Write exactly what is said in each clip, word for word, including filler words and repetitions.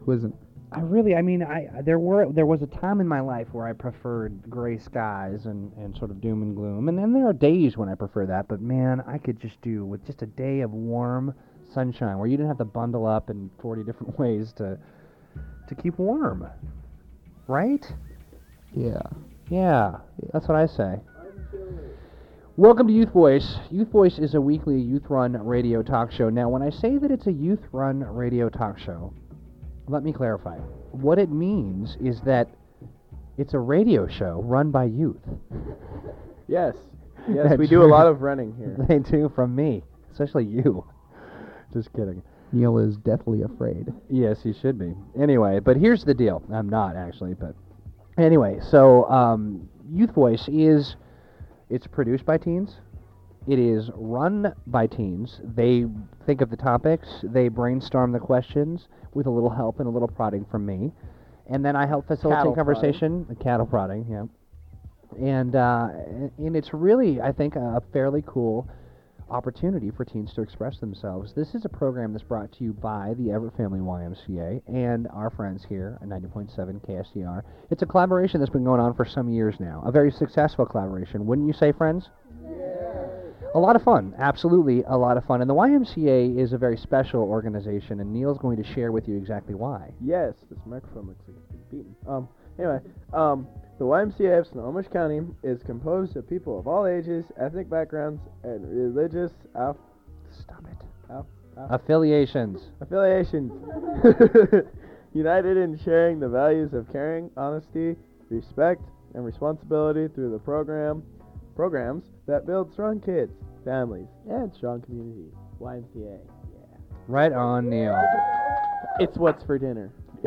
Who isn't? I really, I mean, I there were there was a time in my life where I preferred gray skies and, and sort of doom and gloom, and then there are days when I prefer that. But man, I could just do with just a day of warm sunshine where you didn't have to bundle up in forty different ways to to keep warm, right? Yeah. Yeah, that's what I say. Welcome to Youth Voice. Youth Voice is a weekly youth-run radio talk show. Now, when I say that it's a youth-run radio talk show, let me clarify. What it means is that it's a radio show run by youth. Yes. Yes, That's we do a lot of running here. They do, from me, especially you. Just kidding. Neil is deathly afraid. Yes, he should be. Anyway, but here's the deal. I'm not, actually, but anyway, so um, Youth Voice is, it's produced by teens. It is run by teens. They think of the topics. They brainstorm the questions with a little help and a little prodding from me. And then I help facilitate Cattle conversation. Prodding. Cattle prodding, yeah. And, uh, and it's really, I think, a fairly cool opportunity for teens to express themselves. This is a program that's brought to you by the Everett Family Y M C A and our friends here at ninety point seven K S D R. It's a collaboration that's been going on for some years now. A very successful collaboration, wouldn't you say, friends? A lot of fun, absolutely a lot of fun. And the Y M C A is a very special organization, and Neil's going to share with you exactly why. Yes, this microphone looks like it's been beaten. Um, anyway, um, the Y M C A of Snohomish County is composed of people of all ages, ethnic backgrounds, and religious aff- Stop it. aff- aff- Affiliations. affiliations, united in sharing the values of caring, honesty, respect, and responsibility through the program programs that build strong kids, families, and strong communities. Y M C A, yeah. Right on, Neil. It's what's for dinner.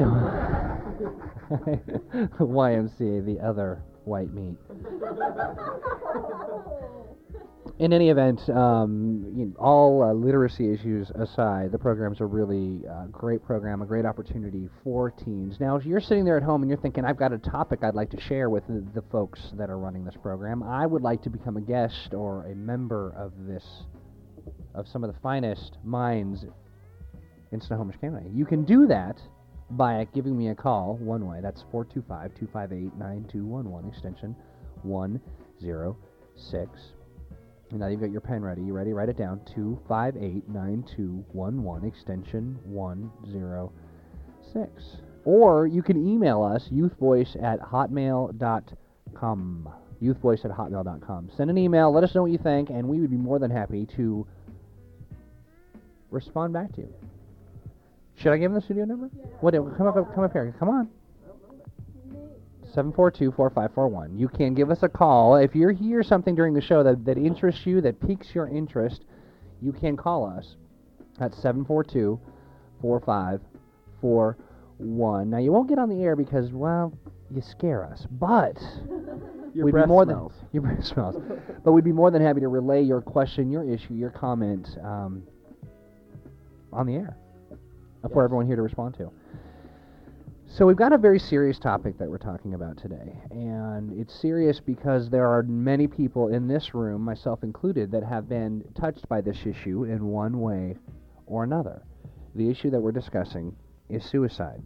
Y M C A, the other white meat. In any event, um, you know, all uh, literacy issues aside, the program's a really uh, great program, a great opportunity for teens. Now, if you're sitting there at home and you're thinking, I've got a topic I'd like to share with the, the folks that are running this program, I would like to become a guest or a member of this, of some of the finest minds in Snohomish County. You can do that by giving me a call one way. That's four two five, two five eight, nine two one one, extension one zero six. And now you've got your pen ready. You ready? Write it down. two five eight, nine two one one, extension one zero six. Or you can email us, youthvoice at hotmail dot com. youthvoice at hotmail dot com. Send an email. Let us know what you think, and we would be more than happy to respond back to you. Should I give them the studio number? Yeah. What? Come up, come up here. Come on. seven four two, four five four one. You can give us a call. If you hear something during the show that, that interests you, that piques your interest, you can call us at seven four two, four five four one. Now, you won't get on the air because, well, you scare us. But Your we'd breath be more smells. Than, your breath smells. But we'd be more than happy to relay your question, your issue, your comment um, on the air for Yes. everyone here to respond to. So we've got a very serious topic that we're talking about today, and it's serious because there are many people in this room, myself included, that have been touched by this issue in one way or another. The issue that we're discussing is suicide.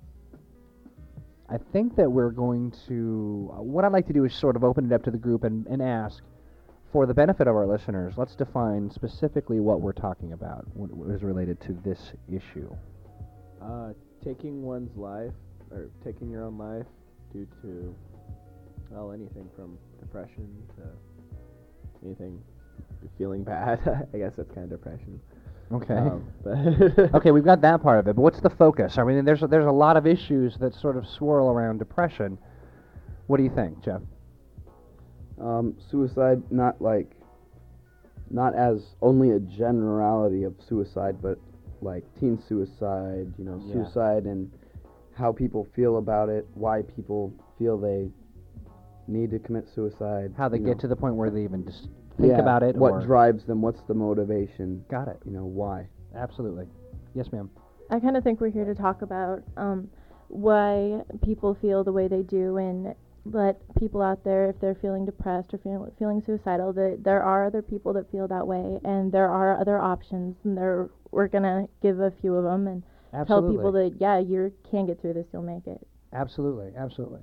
I think that we're going to, uh, what I'd like to do is sort of open it up to the group and, and ask, for the benefit of our listeners, let's define specifically what we're talking about, what is related to this issue. Uh, taking one's life, or taking your own life due to, well, anything from depression to anything, feeling bad. I guess that's kind of depression. Okay. Um, but Okay, we've got that part of it, but what's the focus? I mean, there's a, there's a lot of issues that sort of swirl around depression. What do you think, Jeff? Um, suicide, not like, not as only a generality of suicide, but like teen suicide, you know, Yeah. suicide and how people feel about it, why people feel they need to commit suicide. How they you get know. to the point where they even just think Yeah, about it? what or drives them, what's the motivation, Got it. you know, why. Absolutely. Yes, ma'am. I kind of think we're here to talk about um, why people feel the way they do, and let people out there, if they're feeling depressed or feel, feeling suicidal, that there are other people that feel that way, and there are other options, and there we're gonna give a few of them, and tell Absolutely. people that yeah, you can get through this, you'll make it. Absolutely, absolutely.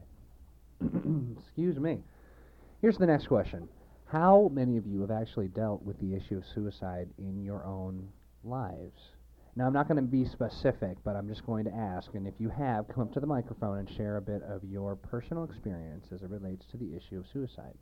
Excuse me. Here's the next question. How many of you have actually dealt with the issue of suicide in your own lives? Now, I'm not going to be specific, but I'm just going to ask, and if you have, come up to the microphone and share a bit of your personal experience as it relates to the issue of suicide.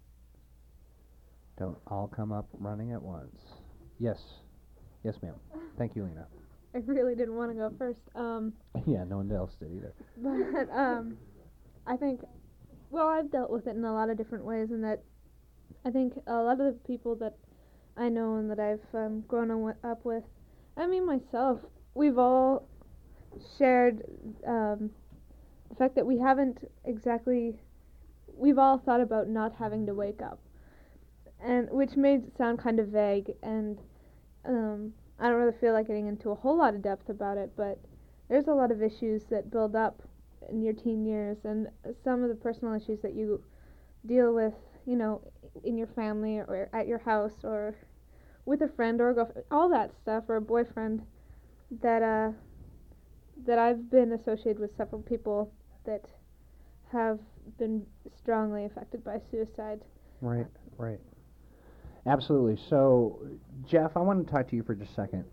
Don't all come up running at once. Yes. Yes, ma'am. Thank you, Lena. I really didn't want to go first. Um, Yeah, no one else did either. but um, I think, well, I've dealt with it in a lot of different ways, and that I think a lot of the people that I know and that I've um, grown on up with, I mean myself, we've all shared um, the fact that we haven't exactly, we've all thought about not having to wake up, and which made it sound kind of vague, and um, I don't really feel like getting into a whole lot of depth about it, but there's a lot of issues that build up in your teen years, and some of the personal issues that you deal with, you know, in your family or at your house or with a friend or a girlfriend, all that stuff, or a boyfriend, that uh, that I've been associated with several people that have been strongly affected by suicide. Right, right. Absolutely. So, Jeff, I want to talk to you for just a second.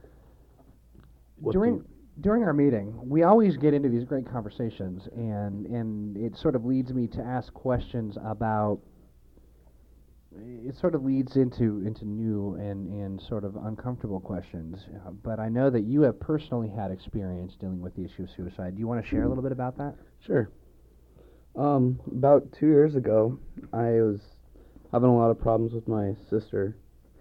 What during do- during our meeting, we always get into these great conversations, and and it sort of leads me to ask questions about. It sort of leads into into new and and sort of uncomfortable questions. Uh, but I know that you have personally had experience dealing with the issue of suicide. Do you want to share a little bit about that? Sure. Um, about two years ago, I was having a lot of problems with my sister,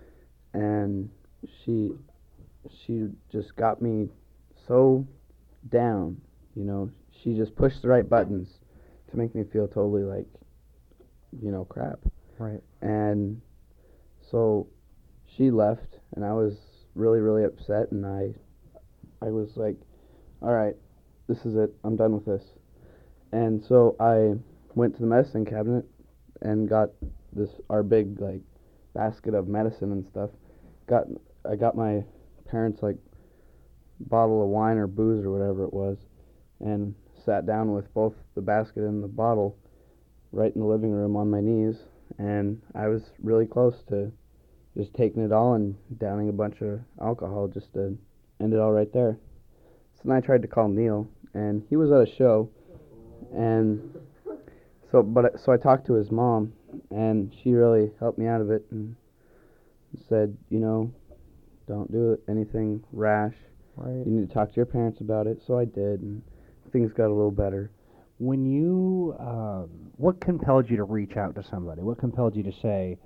and she she just got me so down. You know, she just pushed the right buttons to make me feel totally like, you know, crap. Right. And so she left, and I was really, really upset, and I I was like, all right, this is it. I'm done with this. And so I went to the medicine cabinet and got this our big like basket of medicine and stuff. Got I got my parents like bottle of wine or booze or whatever it was, and sat down with both the basket and the bottle right in the living room on my knees, and I was really close to just taking it all and downing a bunch of alcohol just to end it all right there. So then I tried to call Neil, and he was at a show, and so but I- so I talked to his mom, and she really helped me out of it and said, you know, don't do anything rash. Right. You need to talk to your parents about it. So I did, and things got a little better. When you, um, what compelled you to reach out to somebody? What compelled you to say,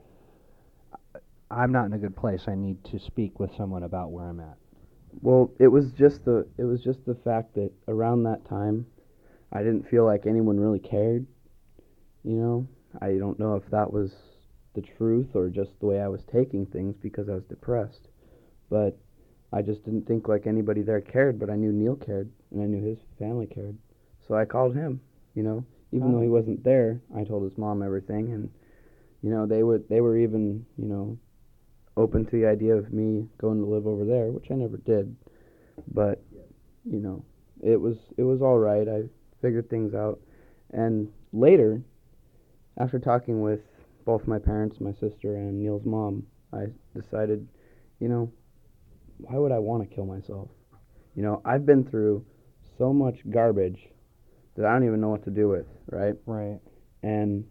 I'm not in a good place, I need to speak with someone about where I'm at? Well, it was just the it was just the fact that around that time, I didn't feel like anyone really cared. You know, I don't know if that was the truth or just the way I was taking things because I was depressed, but I just didn't think like anybody there cared. But I knew Neil cared, and I knew his family cared, so I called him. You know, even Oh. though he wasn't there, I told his mom everything, and you know they would they were even you know open to the idea of me going to live over there, which I never did. But you know, it was it was all right. I figured things out, and later, after talking with both my parents, my sister, and Neil's mom, I decided, you know, why would I want to kill myself? You know, I've been through so much garbage that I don't even know what to do with, right? Right. And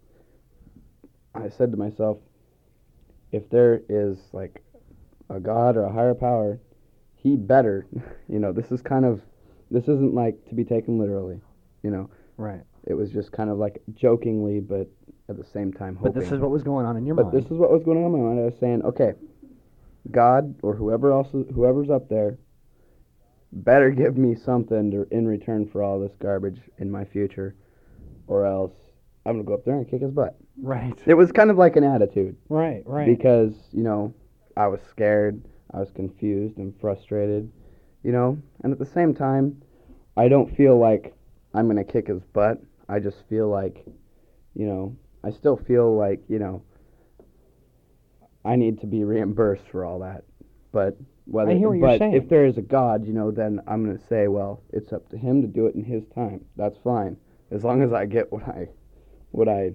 I said to myself, if there is like a God or a higher power, he better, you know, this is kind of, this isn't like to be taken literally, you know. Right. It was just kind of like jokingly, but at the same time hoping. But this is what was going on in your But mind. this is what was going on in my mind. I was saying, okay, God or whoever else, is, whoever's up there, better give me something to, in return for all this garbage in my future, or else I'm gonna go up there and kick his butt. Right. It was kind of like an attitude. Right, right. Because, you know, I was scared, I was confused and frustrated, you know, and at the same time, I don't feel like I'm going to kick his butt. I just feel like, you know, I still feel like, you know, I need to be reimbursed for all that. But, Whether, I hear what but you're saying. if there is a God, you know, then I'm going to say, well, it's up to him to do it in his time. That's fine, as long as I get what I, what I,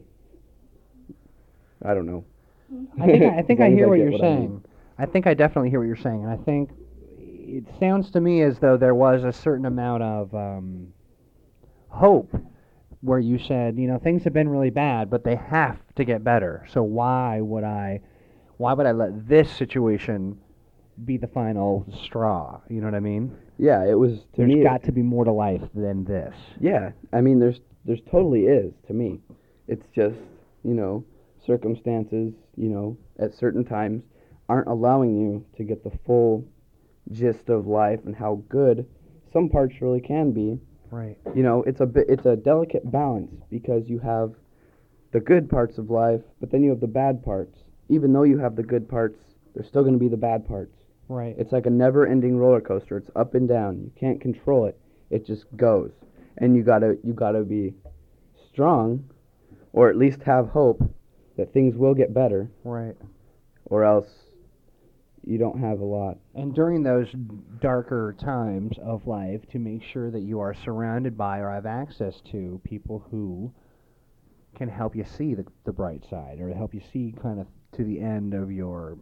I don't know. I think I, I As think I long as hear what get you're what I need. saying. I think I definitely hear what you're saying, and I think it sounds to me as though there was a certain amount of um, hope where you said, you know, things have been really bad, but they have to get better. So why would I, why would I let this situation be the final straw? You know what I mean? Yeah, it was to There's me. got to be more to life than this. Yeah, I mean, there's there's totally is to me. It's just, you know, circumstances, you know, at certain times aren't allowing you to get the full gist of life and how good some parts really can be. Right. You know, it's a bit, it's a delicate balance because you have the good parts of life, but then you have the bad parts. Even though you have the good parts, there's still going to be the bad parts. Right. It's like a never-ending roller coaster. It's up and down. You can't control it. It just goes. And you gotta you gotta be strong, or at least have hope that things will get better, Right. or else you don't have a lot. And during those darker times of life, to make sure that you are surrounded by or have access to people who can help you see the, the bright side, or help you see kind of to the end of your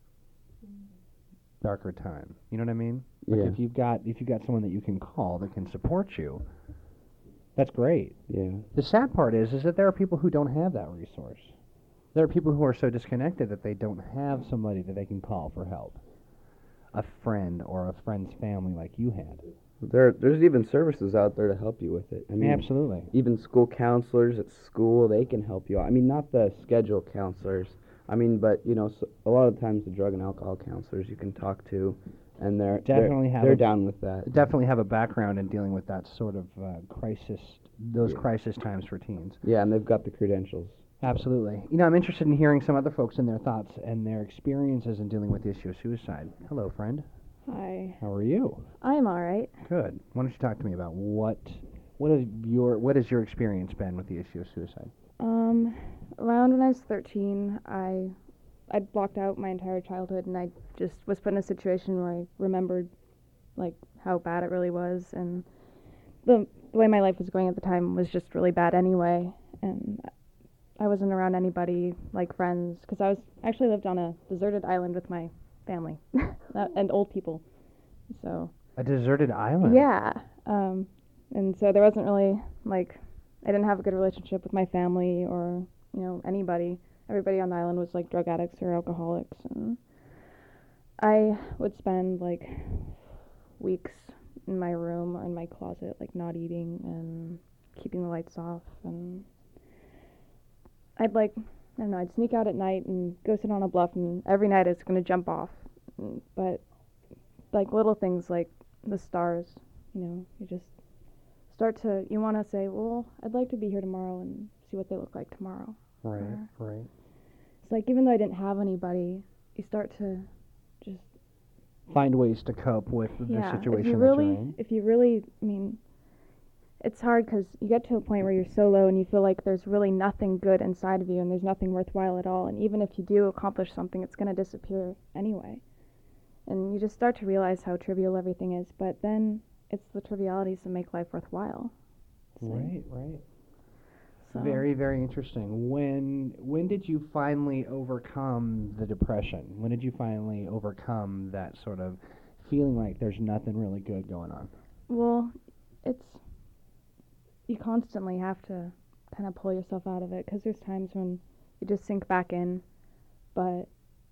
darker time. You know what I mean? Like Yeah. if you've got if you've got someone that you can call that can support you, that's great. Yeah. The sad part is is that there are people who don't have that resource. There are people who are so disconnected that they don't have somebody that they can call for help. A friend or a friend's family like you had. There, there's even services out there to help you with it. I mean, Absolutely. even school counselors at school, they can help you out. I mean, not the scheduled counselors. I mean, but, you know, so a lot of times the drug and alcohol counselors you can talk to, and they're Definitely they're, have they're a- down with that. Definitely have a background in dealing with that sort of uh, crisis, those Yeah. crisis times for teens. Yeah, and they've got the credentials. Absolutely. You know, I'm interested in hearing some other folks and their thoughts and their experiences in dealing with the issue of suicide. Hello, friend. Hi. How are you? I'm all right. Good. Why don't you talk to me about what what is your what has your experience been with the issue of suicide? Um, around when I was thirteen, I I'd blocked out my entire childhood, and I just was put in a situation where I remembered, like, how bad it really was, and the, the way my life was going at the time was just really bad anyway, and I wasn't around anybody, like friends, because I was actually lived on a deserted island with my family that- and old people, so. A deserted island. Yeah. Um, and so there wasn't really, like, I didn't have a good relationship with my family or, you know, anybody. Everybody on the island was, like, drug addicts or alcoholics. And I would spend, like, weeks in my room or in my closet, like, not eating and keeping the lights off. And I'd, like, I don't know, I'd sneak out at night and go sit on a bluff, and every night it's going to jump off. Mm, But, like, little things like the stars, you know, you just start to, you want to say, well, I'd like to be here tomorrow and see what they look like tomorrow. Right, Or- right. It's like, even though I didn't have anybody, you start to just, Find ways to cope with yeah, the situation if you that really, you're in. if you really, I mean, it's hard because you get to a point where you're so low and you feel like there's really nothing good inside of you and there's nothing worthwhile at all. And even if you do accomplish something, it's going to disappear anyway. And you just start to realize how trivial everything is. But then it's the trivialities that make life worthwhile. So- Right, right. so- Very, very interesting. When when did you finally overcome the depression? When did you finally overcome that sort of feeling like there's nothing really good going on? Well, it's, you constantly have to kind of pull yourself out of it because there's times when you just sink back in, but,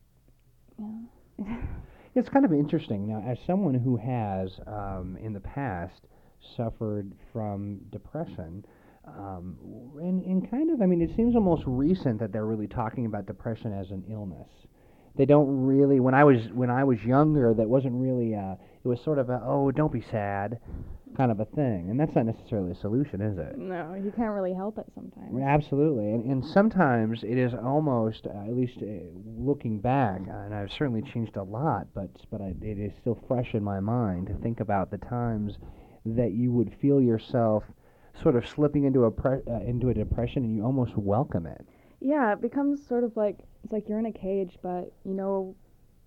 yeah. It's kind of interesting. Now, as someone who has, um, in the past, suffered from depression, um, and, and kind of, I mean, it seems almost recent that they're really talking about depression as an illness. They don't really, when I was when I was younger, that wasn't really, uh, it was sort of a, oh, don't be sad, kind of a thing. And that's not necessarily a solution, is it? No, you can't really help it sometimes. Absolutely, and, and sometimes it is almost, uh, at least uh, looking back, and I've certainly changed a lot, but but I, it is still fresh in my mind to think about the times that you would feel yourself sort of slipping into a pre- uh, into a depression, and you almost welcome it. Yeah, it becomes sort of like, it's like you're in a cage, but you know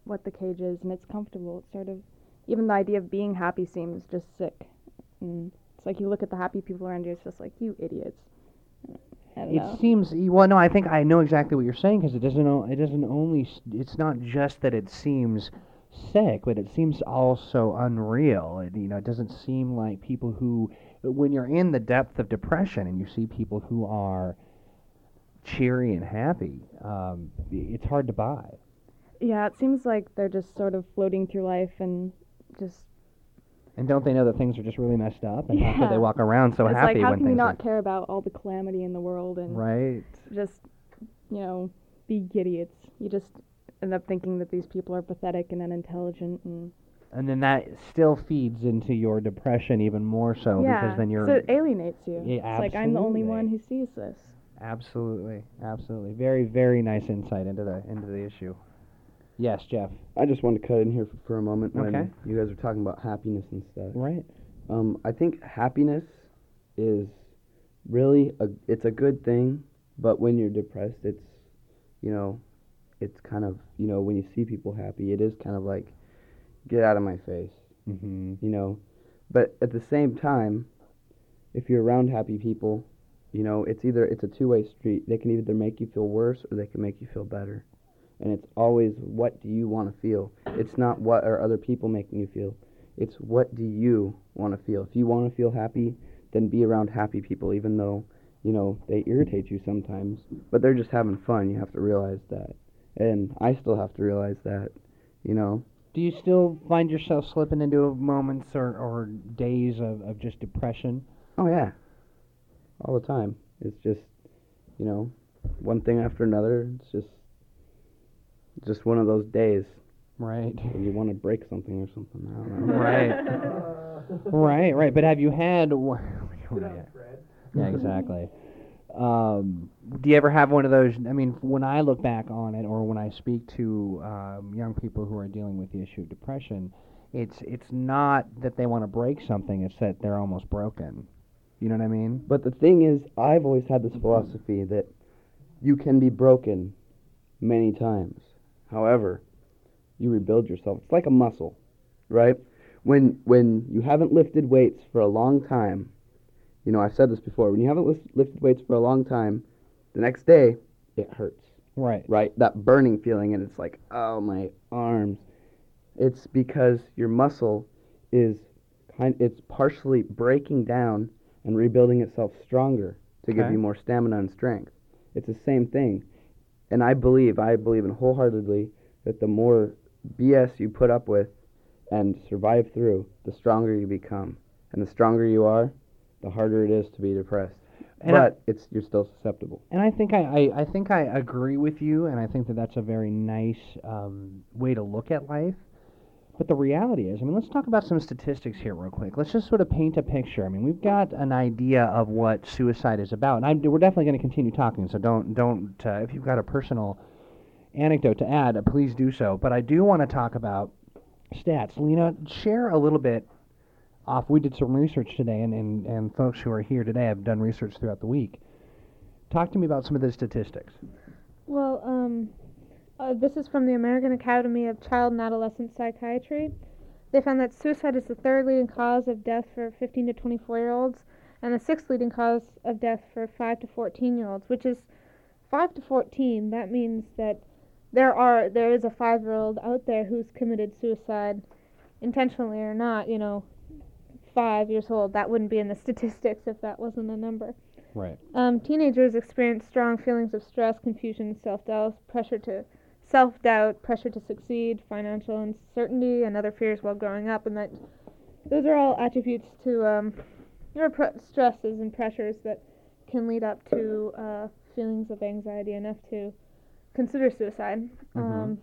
what the cage is, and it's comfortable. It's sort of, even the idea of being happy seems just sick. And it's like you look at the happy people around you, it's just like, you idiots. I don't It know. seems well. No, I think I know exactly what you're saying because it doesn't. o- It doesn't only. s- It's not just that it seems sick, but it seems also unreal. It, you know, it doesn't seem like people who, when you're in the depth of depression and you see people who are cheery and happy, um, i- it's hard to buy. Yeah, it seems like they're just sort of floating through life and just. And don't they know that things are just really messed up? And how could they Yeah. walk around so it's happy like, how when can we things not are care about all the calamity in the world and right? just, you know, be idiots? You just end up thinking that these people are pathetic and unintelligent and. And then that still feeds into your depression even more so yeah, because then you're so it alienates you. Yeah, it's like I'm the only absolutely. one who sees this. Absolutely, absolutely. Very, very nice insight into the into the issue. Yes, Jeff. I just wanted to cut in here for, for a moment when Okay. you guys are talking about happiness and stuff. Right. Um, I think happiness is really a it's a good thing, but when you're depressed, it's you know, it's kind of you know when you see people happy, it is kind of like get out of my face, Mm-hmm. you know. But at the same time, if you're around happy people, you know, it's either it's a two-way street. They can either make you feel worse or they can make you feel better. And it's always what do you want to feel? It's not what are other people making you feel. It's what do you want to feel? If you want to feel happy, then be around happy people, even though, you know, they irritate you sometimes. But they're just having fun. You have to realize that. And I still have to realize that, you know. Do you still find yourself slipping into moments or, or days of, of just depression? Oh, yeah. All the time. It's just, you know, one thing after another. It's just, just one of those days Right. when you want to break something or something. I don't know. Right. Right, right. But have you had... wh- yeah. yeah, exactly. Um, do you ever have one of those? I mean, when I look back on it, or when I speak to um, young people who are dealing with the issue of depression, it's it's not that they want to break something; it's that they're almost broken. You know what I mean? But the thing is, I've always had this philosophy that you can be broken many times. However, you rebuild yourself. It's like a muscle, right? When when you haven't lifted weights for a long time, you know, I've said this before, when you haven't lif- lifted weights for a long time, the next day, it hurts, Right. right? That burning feeling, and it's like, oh, my arms. It's because your muscle is kind it's partially breaking down and rebuilding itself stronger to give Okay. you more stamina and strength. It's the same thing. And I believe, I believe in wholeheartedly that the more B S you put up with and survive through, the stronger you become. And the stronger you are, the harder it is to be depressed. And I- but it's you're still susceptible. And I think I, I, I think I agree with you, and I think that that's a very nice um, way to look at life. But the reality is, I mean, let's talk about some statistics here real quick. Let's just sort of paint a picture. I mean, we've got an idea of what suicide is about, and I'm, we're definitely going to continue talking. So don't don't uh, if you've got a personal anecdote to add, uh, please do so. But I do want to talk about stats. Lena, share a little bit off. We did some research today, and, and, and folks who are here today have done research throughout the week. Talk to me about some of the statistics. Well, um, uh, this is from the American Academy of Child and Adolescent Psychiatry. They found that suicide is the third leading cause of death for fifteen to twenty-four-year-olds, and the sixth leading cause of death for five to fourteen-year-olds, which is five to fourteen. That means that there are there is a five-year-old out there who's committed suicide, intentionally or not. You know, five years old. That wouldn't be in the statistics if that wasn't a number. Right. Um, teenagers experience strong feelings of stress, confusion, self-doubt, pressure to self-doubt, pressure to succeed, financial uncertainty, and other fears while growing up, and that those are all attributes to um, your pre- stresses and pressures that can lead up to uh, feelings of anxiety enough to consider suicide. Mhm. Um,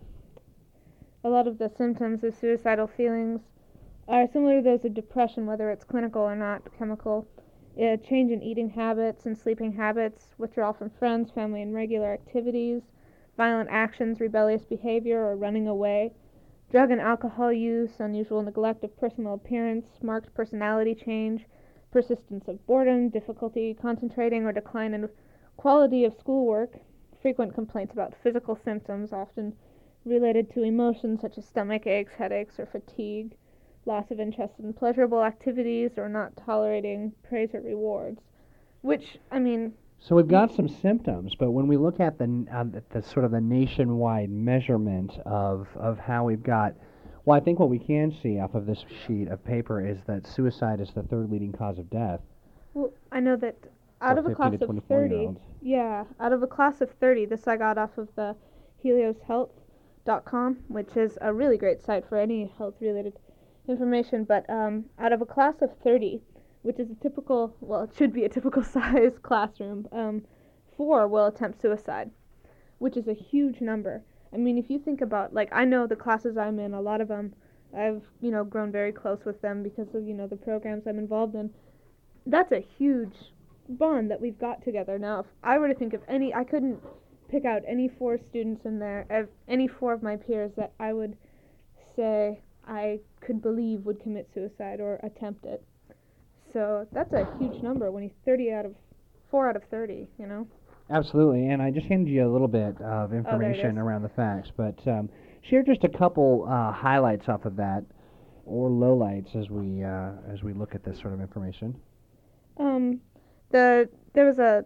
a lot of the symptoms of suicidal feelings are similar to those of depression, whether it's clinical or not chemical. A change in eating habits and sleeping habits, withdrawal from friends, family, and regular activities, violent actions, rebellious behavior, or running away, drug and alcohol use, unusual neglect of personal appearance, marked personality change, persistence of boredom, difficulty concentrating, or decline in quality of schoolwork, frequent complaints about physical symptoms, often related to emotions such as stomach aches, headaches, or fatigue, loss of interest in pleasurable activities, or not tolerating praise or rewards. Which, I mean, So we've got some symptoms, but when we look at the n- uh, the the sort of the nationwide measurement of of how we've got, well, I think what we can see off of this sheet of paper is that suicide is the third leading cause of death. well, I know that out for of a fifteen class to of twenty-four thirty, year olds. yeah, out of a class of thirty, this I got off of the helios health dot com, which is a really great site for any health-related information, but um, out of a class of thirty, which is a typical, well, it should be a typical size classroom, um, four will attempt suicide, which is a huge number. I mean, if you think about, like, I know the classes I'm in, a lot of them, I've, you know, grown very close with them because of, you know, the programs I'm involved in. That's a huge bond that we've got together. Now, if I were to think of any, I couldn't pick out any four students in there, of any four of my peers that I would say I could believe would commit suicide or attempt it. So that's a huge number when he's thirty out of, four out of thirty, you know? Absolutely, and I just handed you a little bit of it information is. around the facts, but um, share just a couple uh, highlights off of that, or lowlights as we uh, as we look at this sort of information. Um, the there was a,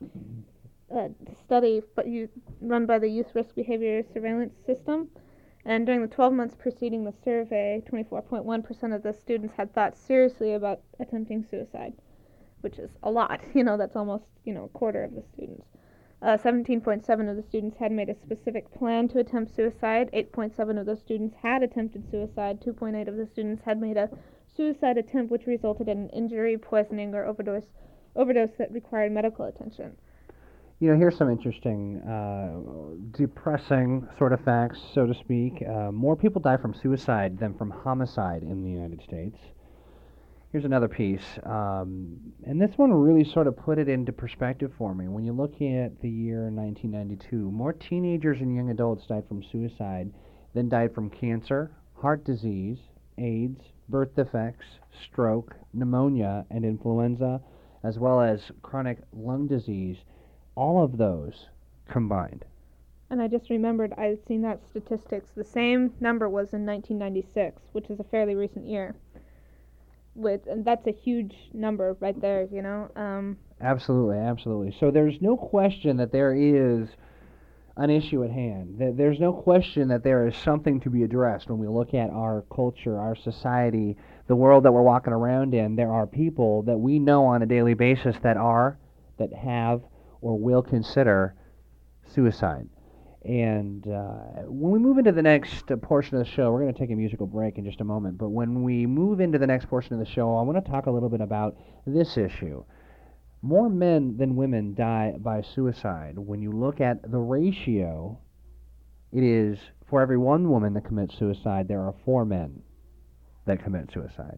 a study but you, run by the Youth Risk Behavior Surveillance System, and during the twelve months preceding the survey, twenty-four point one percent of the students had thought seriously about attempting suicide, which is a lot. You know, that's almost, you know, a quarter of the students. Uh, seventeen point seven of the students had made a specific plan to attempt suicide. eight point seven of those students had attempted suicide. two point eight of the students had made a suicide attempt which resulted in an injury, poisoning, or overdose overdose that required medical attention. You know, here's some interesting, uh, depressing sort of facts, so to speak. Uh, more people die from suicide than from homicide in the United States. Here's another piece, um, and this one really sort of put it into perspective for me. When you look at the year nineteen ninety-two, more teenagers and young adults died from suicide than died from cancer, heart disease, AIDS, birth defects, stroke, pneumonia, and influenza, as well as chronic lung disease, all of those combined. And I just remembered I had seen that statistics. The same number was in nineteen ninety-six, which is a fairly recent year. With and that's a huge number right there, you know. Um, Absolutely, absolutely. So there's no question that there is an issue at hand. Th- There's no question that there is something to be addressed when we look at our culture, our society, the world that we're walking around in. There are people that we know on a daily basis that are, that have, or will consider suicide. And uh, when we move into the next uh, portion of the show, we're going to take a musical break in just a moment. But when we move into the next portion of the show, I want to talk a little bit about this issue. More men than women die by suicide. When you look at the ratio, it is for every one woman that commits suicide, there are four men that commit suicide.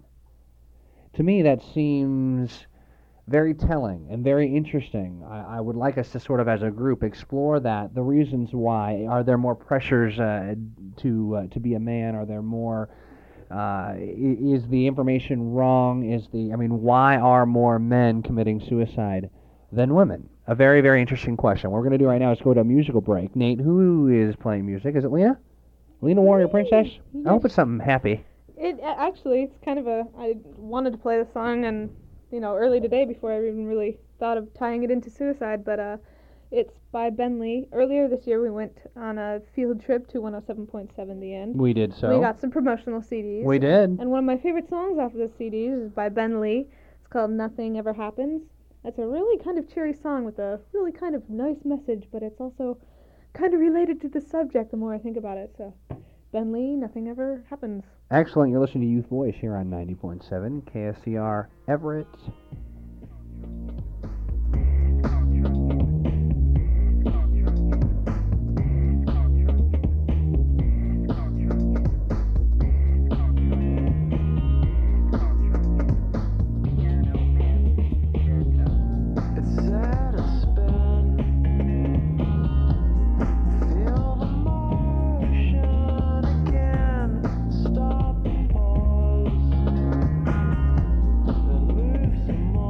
To me, that seems very telling and very interesting. I, I would like us to sort of, as a group, explore that. The reasons why. Are there more pressures uh, to uh, to be a man? Are there more? Uh, i- is the information wrong? Is the I mean, why are more men committing suicide than women? A very very interesting question. What we're going to do right now is go to a musical break. Nate, who is playing music? Is it Leah? Lena Warrior Princess? I hope it's something happy. it a- actually, it's kind of a. I wanted to play the song and. You know, early today before I even really thought of tying it into suicide, but uh, it's by Ben Lee. Earlier this year, we went on a field trip to one oh seven point seven The End. We did so. We got some promotional C Ds. We did. And one of my favorite songs off of the C Ds is by Ben Lee. It's called Nothing Ever Happens. That's a really kind of cheery song with a really kind of nice message, but it's also kind of related to the subject the more I think about it. So, Ben Lee, Nothing Ever Happens. Excellent. You're listening to Youth Voice here on ninety point seven K S C R Everett. Stop, pause, then move some more.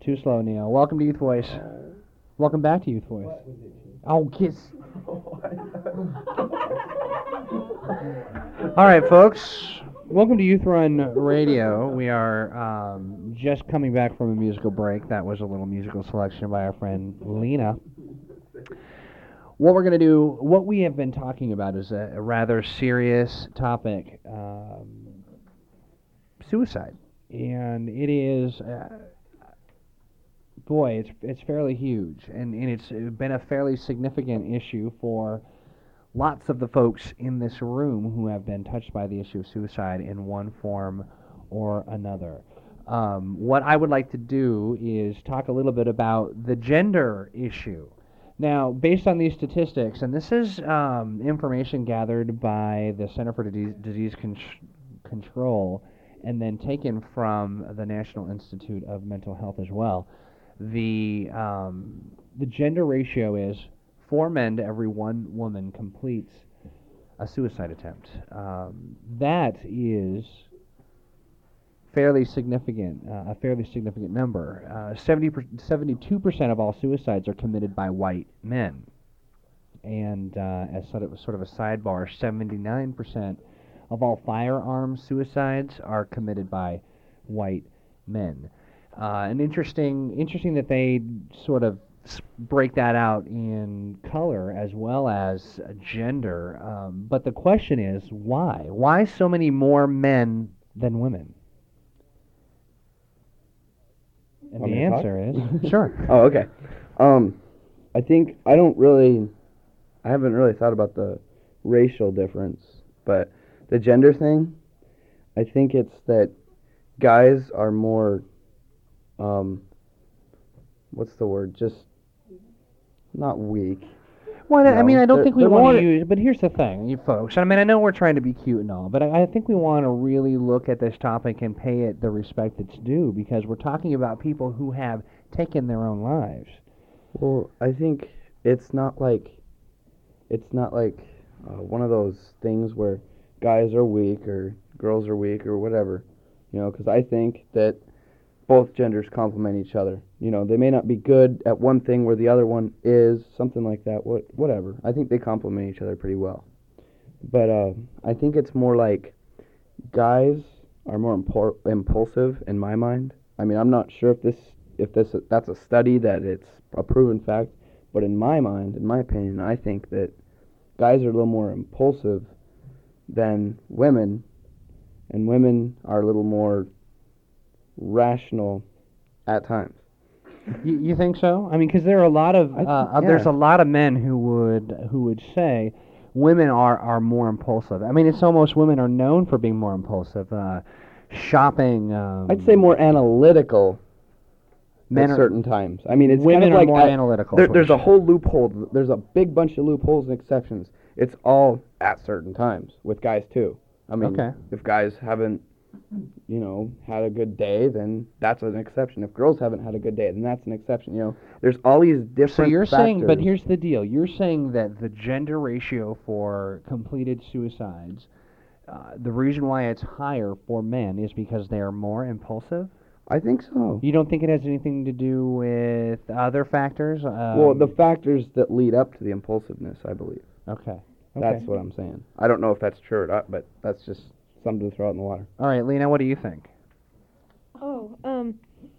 Too slow, Neil. Welcome to Youth Voice. Welcome back to Youth Voice. Oh, kiss. All right, folks. Welcome to Youth Run Radio. We are um, just coming back from a musical break. That was a little musical selection by our friend Lena. What we're going to do, what we have been talking about is a, a rather serious topic, um, suicide. And it is, uh, boy, it's it's fairly huge. And, and it's been a fairly significant issue for lots of the folks in this room who have been touched by the issue of suicide in one form or another. Um, what I would like to do is talk a little bit about the gender issue. Now, based on these statistics, and this is um, information gathered by the Center for Disease, Disease Con- Control and then taken from the National Institute of Mental Health as well, the um, the gender ratio is four men to every one woman completes a suicide attempt. Um, that is fairly significant, uh, a fairly significant number. Uh, seventy per, seventy-two percent of all suicides are committed by white men. And uh, as sort of, sort of a sidebar, seventy-nine percent of all firearm suicides are committed by white men. Uh, and interesting, interesting that they sort of break that out in color as well as uh, gender. Um, but the question is, why? Why so many more men than women? And Want the me to answer talk? is, sure. Oh, okay. Um, I think I don't really, I haven't really thought about the racial difference, but the gender thing, I think it's that guys are more, um, what's the word? Just not weak. Well, I No, mean, I don't they're- think we they're want more- to use, but here's the thing, you folks. I mean, I know we're trying to be cute and all, but I, I think we want to really look at this topic and pay it the respect it's due, because we're talking about people who have taken their own lives. Well, I think it's not like, it's not like uh, one of those things where guys are weak or girls are weak or whatever, you know, because I think that both genders complement each other. You know, they may not be good at one thing where the other one is, something like that, what, whatever. I think they complement each other pretty well. But uh, I think it's more like guys are more impor- impulsive in my mind. I mean, I'm not sure if this if this that's a study, that it's a proven fact, but in my mind, in my opinion, I think that guys are a little more impulsive than women, and women are a little more rational at times. You, you think so? I mean, because there are a lot of I uh, think- uh, there's yeah. a lot of men who would who would say women are, are more impulsive. I mean, it's almost women are known for being more impulsive. Uh, shopping. Um, I'd say more analytical men at are, certain times. I mean, it's women kind of are like more at- analytical. there, is what there's you're a whole loophole. There's a big bunch of loopholes and exceptions. It's all at certain times with guys too. I mean, Okay. if guys haven't, you know, had a good day, then that's an exception. If girls haven't had a good day, then that's an exception. You know, there's all these different. So you're saying, but factors. here's the deal. You're saying that the gender ratio for completed suicides, uh, the reason why it's higher for men is because they are more impulsive? I think so. You don't think it has anything to do with other factors? Um, Well, the factors that lead up to the impulsiveness, I believe. Okay. That's Okay. what I'm saying. I don't know if that's true or not, but that's just something to throw out in the water. All right, Lena, what do you think? Oh, um,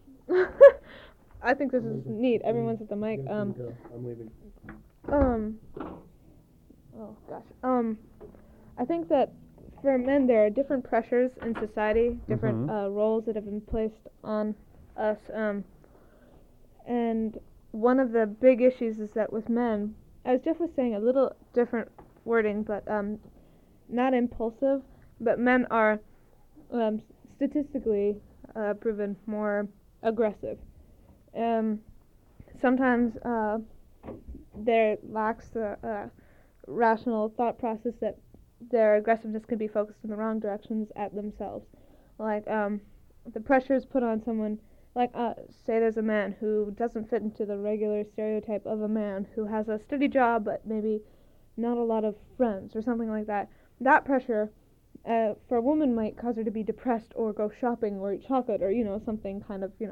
I think this is neat. Everyone's at the mic. Um, I'm leaving. um, oh gosh. Um, I think that for men there are different pressures in society, different Mhm. uh, roles that have been placed on us. Um, and one of the big issues is that with men, I was definitely saying a little different wording, but um, not impulsive, but men are um, statistically uh, proven more aggressive. Um, sometimes uh, there lacks the uh, rational thought process that their aggressiveness can be focused in the wrong directions at themselves. Like um, the pressures put on someone, like uh, say there's a man who doesn't fit into the regular stereotype of a man who has a steady job but maybe not a lot of friends or something like that. That pressure uh, for a woman might cause her to be depressed or go shopping or eat chocolate or, you know, something kind of, you know,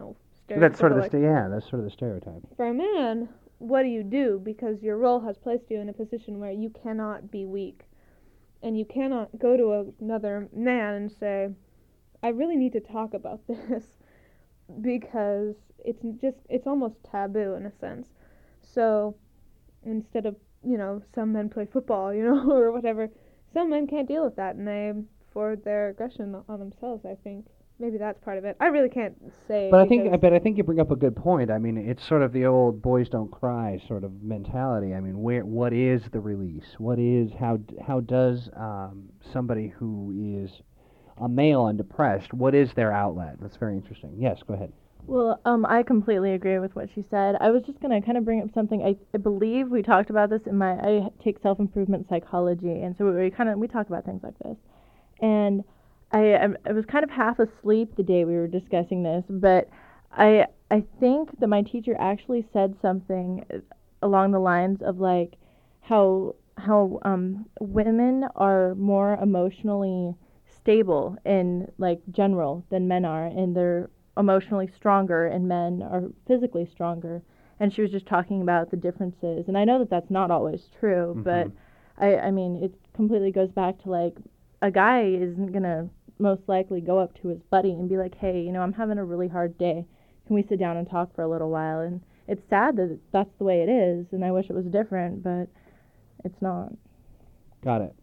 That's sort of the like, st- yeah. That's sort of the stereotype. for a man, what do you do? Because your role has placed you in a position where you cannot be weak, and you cannot go to a, another man and say, "I really need to talk about this," because it's just it's almost taboo in a sense. So instead of you know some men play football, you know, or whatever, some men can't deal with that, and they forward their aggression on themselves. I think. Maybe that's part of it. I really can't say. But I think, because- but I think you bring up a good point. I mean, it's sort of the old "boys don't cry" sort of mentality. I mean, where, what is the release? What is how d- how does um, somebody who is a male and depressed? What is their outlet? That's very interesting. Yes, go ahead. Well, um, I completely agree with what she said. I was just gonna kind of bring up something. I, I believe we talked about this in my. I take self improvement psychology, and so we kind of we talk about things like this, and. I, I I was kind of half asleep the day we were discussing this, but I I think that my teacher actually said something along the lines of like how how um women are more emotionally stable in like general than men are, and they're emotionally stronger, and men are physically stronger. And she was just talking about the differences, and I know that that's not always true, Mhm. but I I mean it completely goes back to like a guy isn't gonna most likely go up to his buddy and be like, hey, you know, I'm having a really hard day. Can we sit down and talk for a little while? And it's sad that that's the way it is, and I wish it was different, but it's not. Got it.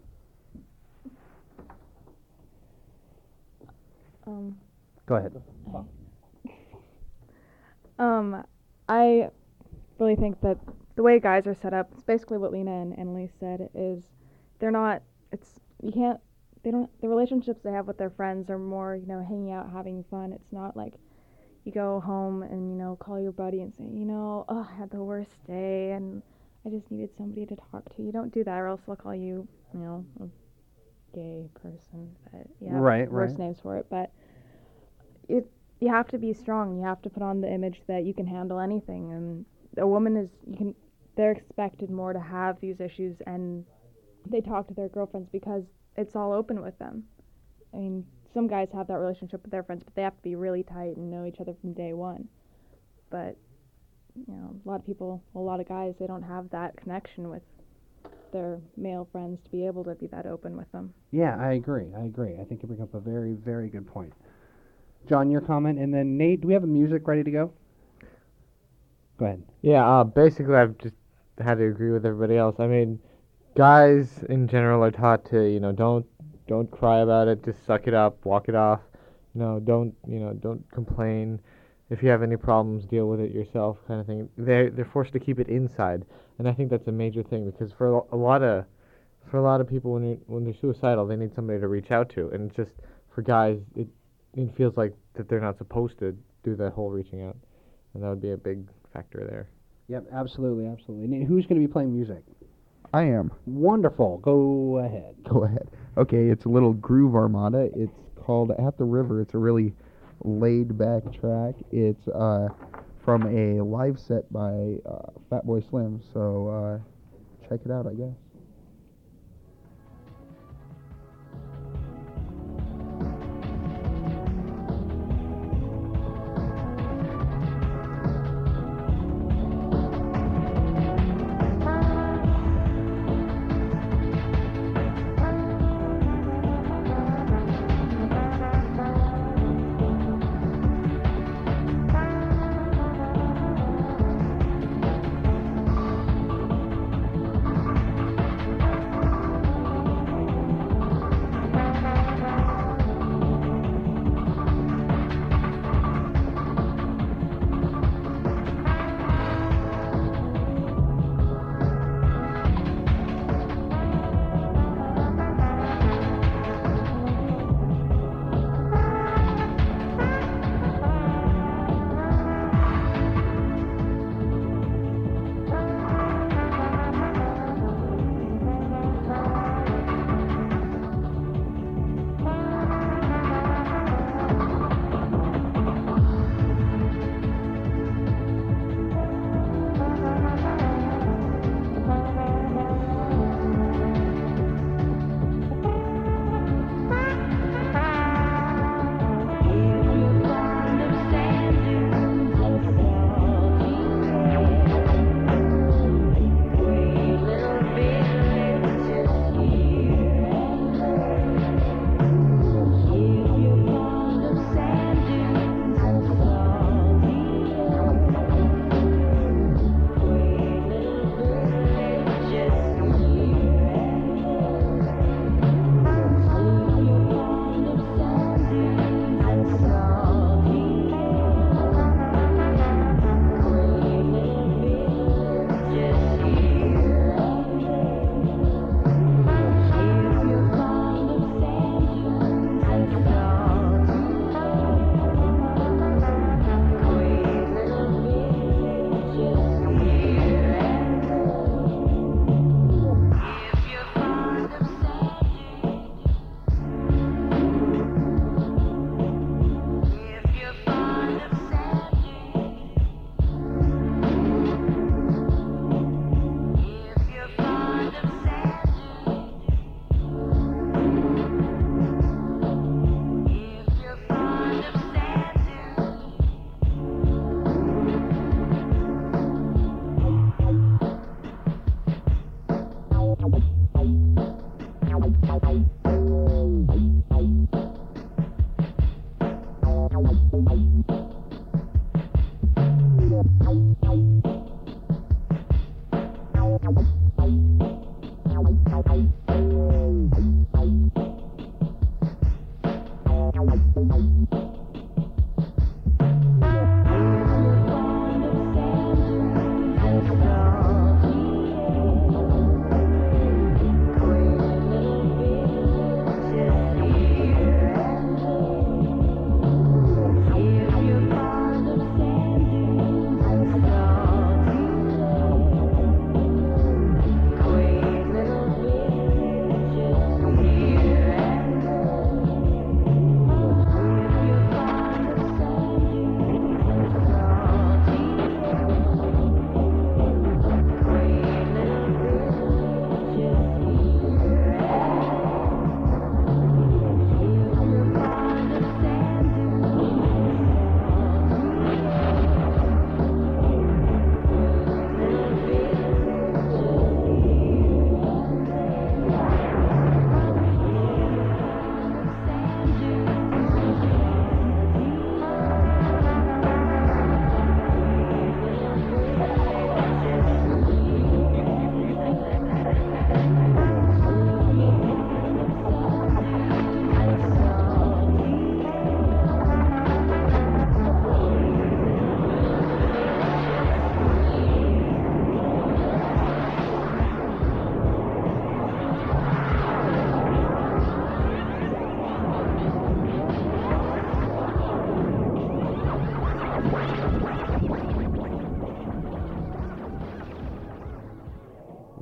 Um, Go ahead. um, I really think that the way guys are set up, it's basically what Lena and Annalise said, is they're not, it's, you can't, they don't, the relationships they have with their friends are more, you know, hanging out, having fun. It's not like you go home and, you know, call your buddy and say, you know, oh, I had the worst day and I just needed somebody to talk to. You don't do that, or else they'll call you, you know, a gay person. But yeah, Right, worse right. names for it. But it, you have to be strong. You have to put on the image that you can handle anything. And a woman is, you can, they're expected more to have these issues, and they talk to their girlfriends because it's all open with them. I mean, some guys have that relationship with their friends, but they have to be really tight and know each other from day one. But, you know, a lot of people, a lot of guys, they don't have that connection with their male friends to be able to be that open with them. Yeah, I agree. I agree. I think you bring up a very, very good point. John, your comment, and then Nate, do we have a music ready to go? Go ahead. Yeah, uh, basically I've just had to agree with everybody else. I mean, guys in general are taught to, you know, don't don't cry about it, just suck it up, walk it off. You know, don't, you know, don't complain. If you have any problems, deal with it yourself, kind of thing. They they're forced to keep it inside, and I think that's a major thing, because for a, a lot of for a lot of people, when you when they're suicidal, they need somebody to reach out to, and it's just for guys, it it feels like that they're not supposed to do that whole reaching out, and that would be a big factor there. Yep, absolutely, absolutely. Nate, who's going to be playing music? I am. Wonderful. Go ahead. Go ahead. Okay, it's a little groove armada. It's called At the River. It's a really laid back track. It's uh, from a live set by uh, Fatboy Slim. So uh, check it out, I guess.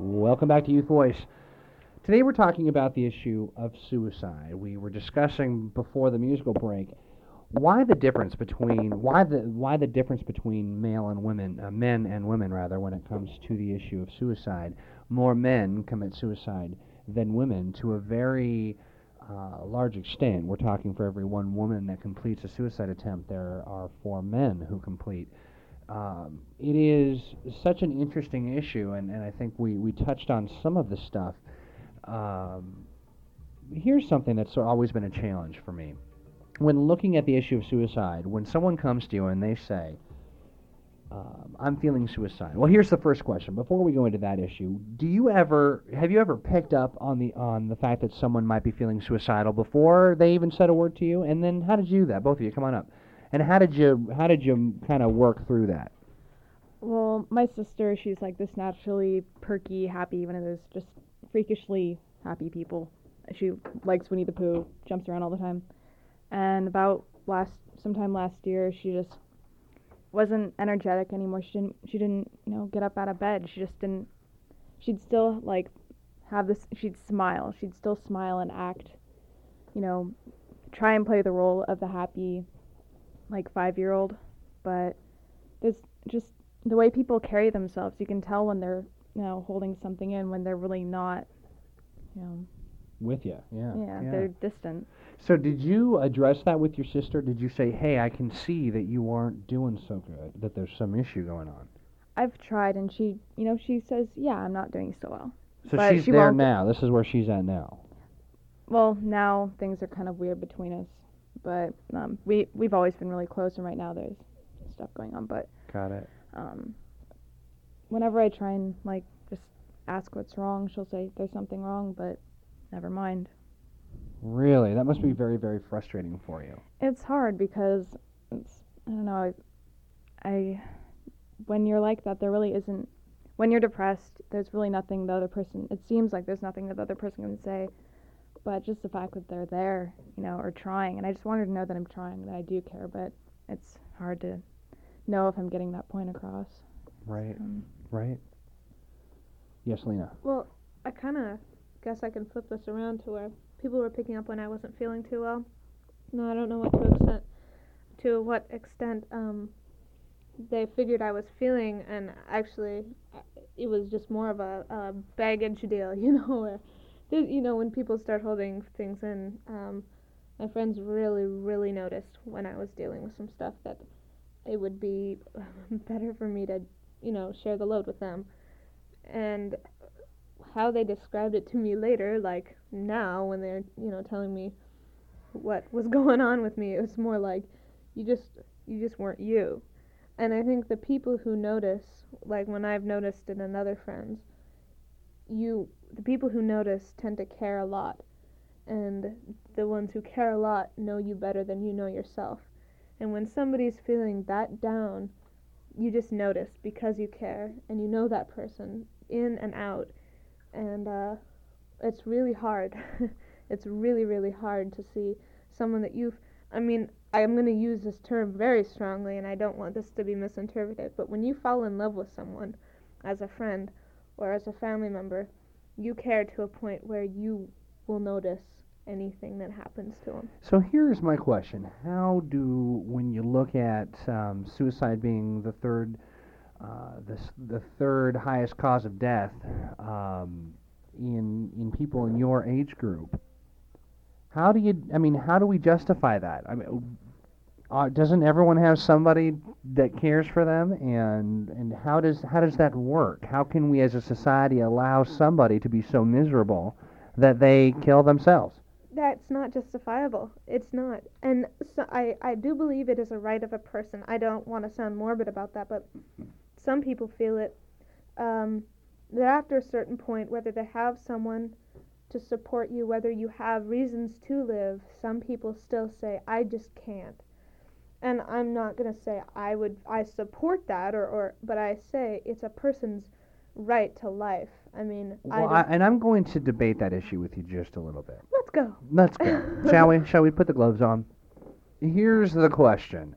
Welcome back to Youth Voice. Today we're talking about the issue of suicide. We were discussing before the musical break why the difference between why the why the difference between male and women, uh, men and women rather, when it comes to the issue of suicide. More men commit suicide than women to a very uh, large extent. We're talking for every one woman that completes a suicide attempt, there are four men who complete. Um, it is such an interesting issue, and, and I think we, we touched on some of the stuff. Um, here's something that's always been a challenge for me. When looking at the issue of suicide, when someone comes to you and they say, um, I'm feeling suicidal. Well, here's the first question. Before we go into that issue, do you ever, have you ever picked up on the on the fact that someone might be feeling suicidal before they even said a word to you? And then how did you do that? Both of you, come on up. And how did you how did you kind of work through that? Well, my sister, she's like this naturally perky, happy, one of those just freakishly happy people. She likes Winnie the Pooh, jumps around all the time. And about last, sometime last year, she just wasn't energetic anymore. She didn't, she didn't, you know, get up out of bed. She just didn't. She'd still like have this. She'd smile. She'd still smile and act, you know, try and play the role of the happy, like five-year-old. But there's just the way people carry themselves. You can tell when they're, you know, holding something in, when they're really not, you know. With you, yeah. Yeah, yeah. they're distant. So did you address that with your sister? Did you say, hey, I can see that you aren't doing so good, that there's some issue going on? I've tried, and she, you know, she says, yeah, I'm not doing so well. So But she's she there won't- now. This is where she's at now. Well, now things are kind of weird between us, but um, we, we've always been really close, and right now there's stuff going on. But Got it. um, whenever I try and, like, just ask what's wrong, she'll say there's something wrong, but never mind. Really? That must be very, very frustrating for you. It's hard because it's, I don't know, I, I, when you're like that, there really isn't, when you're depressed, there's really nothing the other person, it seems like there's nothing that the other person can say, but just the fact that they're there, you know, or trying, and I just want her to know that I'm trying, that I do care, but it's hard to know if I'm getting that point across. Right, Um, right. Yes, Lena. Well, I kind of guess I can flip this around to where people were picking up when I wasn't feeling too well. No, I don't know what to extent, to what extent um, they figured I was feeling, and actually, uh, it was just more of a, a baggage deal, you know, where, there- you know, when people start holding things in, um, my friends really, really noticed when I was dealing with some stuff that it would be better for me to, you know, share the load with them. And how they described it to me later, like now when they're, you know, telling me what was going on with me, it was more like you just you just weren't you. And I think the people who notice, like when I've noticed it in other friends, you the people who notice tend to care a lot, and the ones who care a lot know you better than you know yourself. And when somebody's feeling that down, you just notice because you care and you know that person in and out. And uh, it's really hard. It's really, really hard to see someone that you've... I mean, I'm going to use this term very strongly, and I don't want this to be misinterpreted, but when you fall in love with someone as a friend or as a family member, you care to a point where you will notice anything that happens to them. So here's my question. How do, when you look at um, suicide being the third uh, the, s- the third highest cause of death um, in in people in your age group, how do you, I mean, how do we justify that? I mean, uh, doesn't everyone have somebody that cares for them, and and how does how does that work? How can we as a society allow somebody to be so miserable that they kill themselves? That's not justifiable. It's not. And so I, I do believe it is a right of a person. I don't want to sound morbid about that, but some people feel it, um, that after a certain point, whether they have someone to support you, whether you have reasons to live, some people still say, I just can't. And I'm not going to say I would, I support that, or, or, but I say it's a person's right to life. I mean, I Well, don't, I, and I'm going to debate that issue with you just a little bit. let's go. Let's go. Shall we? Shall we put the gloves on? Here's the question.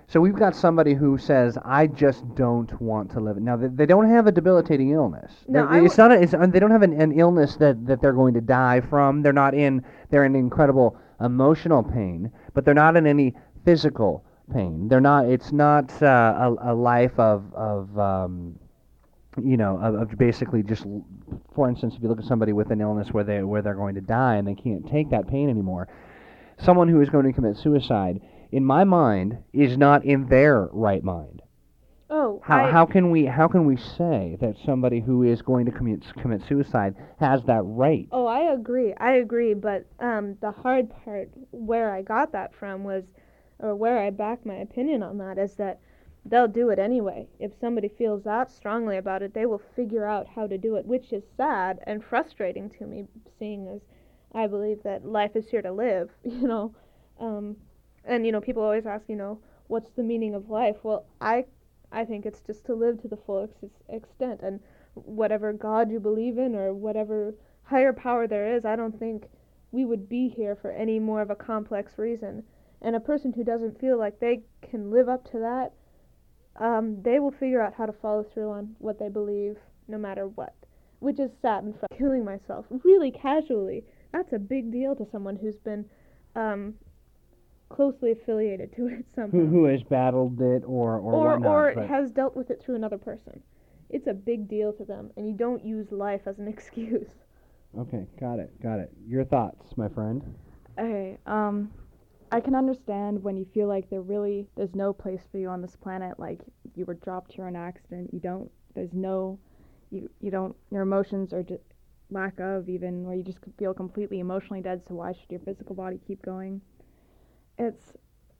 So we've got somebody who says, "I just don't want to live." Now they, they don't have a debilitating illness. No, They're- I it's not. A, it's, uh, they don't have an, an illness that, that they're going to die from. They're not in. They're in incredible emotional pain, but they're not in any physical pain. They're not. It's not uh, a, a life of of um, you know of, of basically just. l- For instance, if you look at somebody with an illness where they where they're going to die and they can't take that pain anymore, someone who is going to commit suicide, in my mind, is not in their right mind. Oh, How I, how can we how can we say that somebody who is going to commit commit suicide has that right? Oh, I agree. I agree. But um, the hard part, where I got that from, was, or where I back my opinion on that, is that they'll do it anyway. If somebody feels that strongly about it, they will figure out how to do it, which is sad and frustrating to me, seeing as I believe that life is here to live. You know, um, and you know, people always ask, you know, what's the meaning of life? Well, I I think it's just to live to the full ex- extent, and whatever God you believe in or whatever higher power there is, I don't think we would be here for any more of a complex reason. And a person who doesn't feel like they can live up to that, um, they will figure out how to follow through on what they believe, no matter what. Which is sad and fr- killing myself really casually. That's a big deal to someone who's been um, closely affiliated to it somehow. Who who has battled it or or, or whatnot? or but- has dealt with it through another person. It's a big deal to them, and you don't use life as an excuse. Okay, got it, got it. Your thoughts, my friend? Okay, um, I can understand when you feel like there really there's no place for you on this planet. Like you were dropped here in an accident. You don't. There's no. You you don't. Your emotions are just lack of even, where you just feel completely emotionally dead. So why should your physical body keep going? It's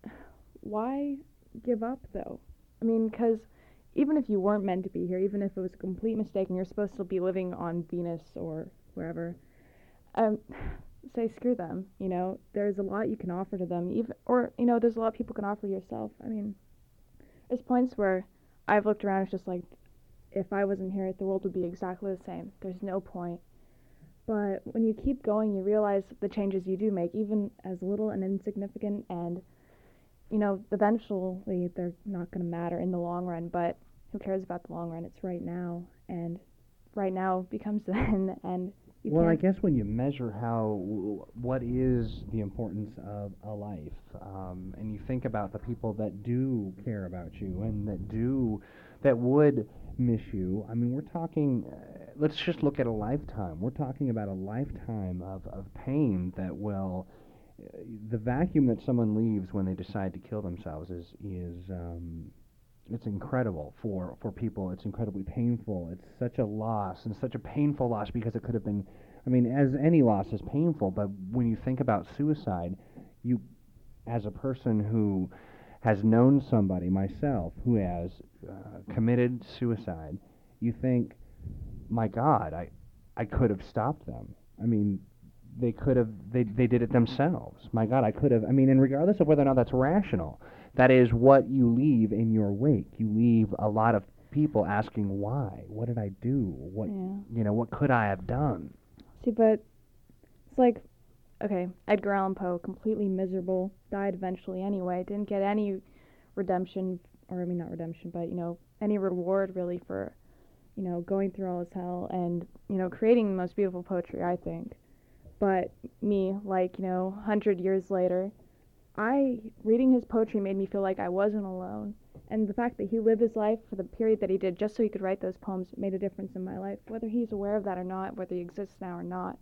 why give up though? I mean, because even if you weren't meant to be here, even if it was a complete mistake and you're supposed to be living on Venus or wherever, um, say screw them. You know, there's a lot you can offer to them, even or you know, there's a lot people can offer yourself. I mean, there's points where I've looked around. It's just like, if I wasn't here, the world would be exactly the same. There's no point. But when you keep going, you realize the changes you do make, even as little and insignificant, and you know, eventually they're not going to matter in the long run. But who cares about the long run? It's right now, and right now becomes then, and you Well, I can't. guess when you measure how w- what is the importance of a life, um, and you think about the people that do care about you and that do that would miss you. I mean, we're talking. Uh, let's just look at a lifetime. We're talking about a lifetime of of pain that will. Uh, the vacuum that someone leaves when they decide to kill themselves is is. Um, it's incredible for, for people. It's incredibly painful. It's such a loss, and such a painful loss, because it could have been, I mean, as any loss is painful, but when you think about suicide, you, as a person who has known somebody, myself, who has uh, committed suicide, you think, my God, I, I could have stopped them. I mean, they could have, they, they did it themselves. My God, I could have, I mean, and regardless of whether or not that's rational, that is what you leave in your wake. You leave a lot of people asking, why? What did I do? What, Yeah. you know, what could I have done? See, but it's like, okay, Edgar Allan Poe, completely miserable, died eventually anyway, didn't get any redemption, or I mean not redemption, but, you know, any reward really for, you know, going through all his hell and, you know, creating the most beautiful poetry, I think. But me, like, you know, a hundred years later, I, reading his poetry made me feel like I wasn't alone. And the fact that he lived his life for the period that he did just so he could write those poems made a difference in my life. Whether he's aware of that or not, whether he exists now or not,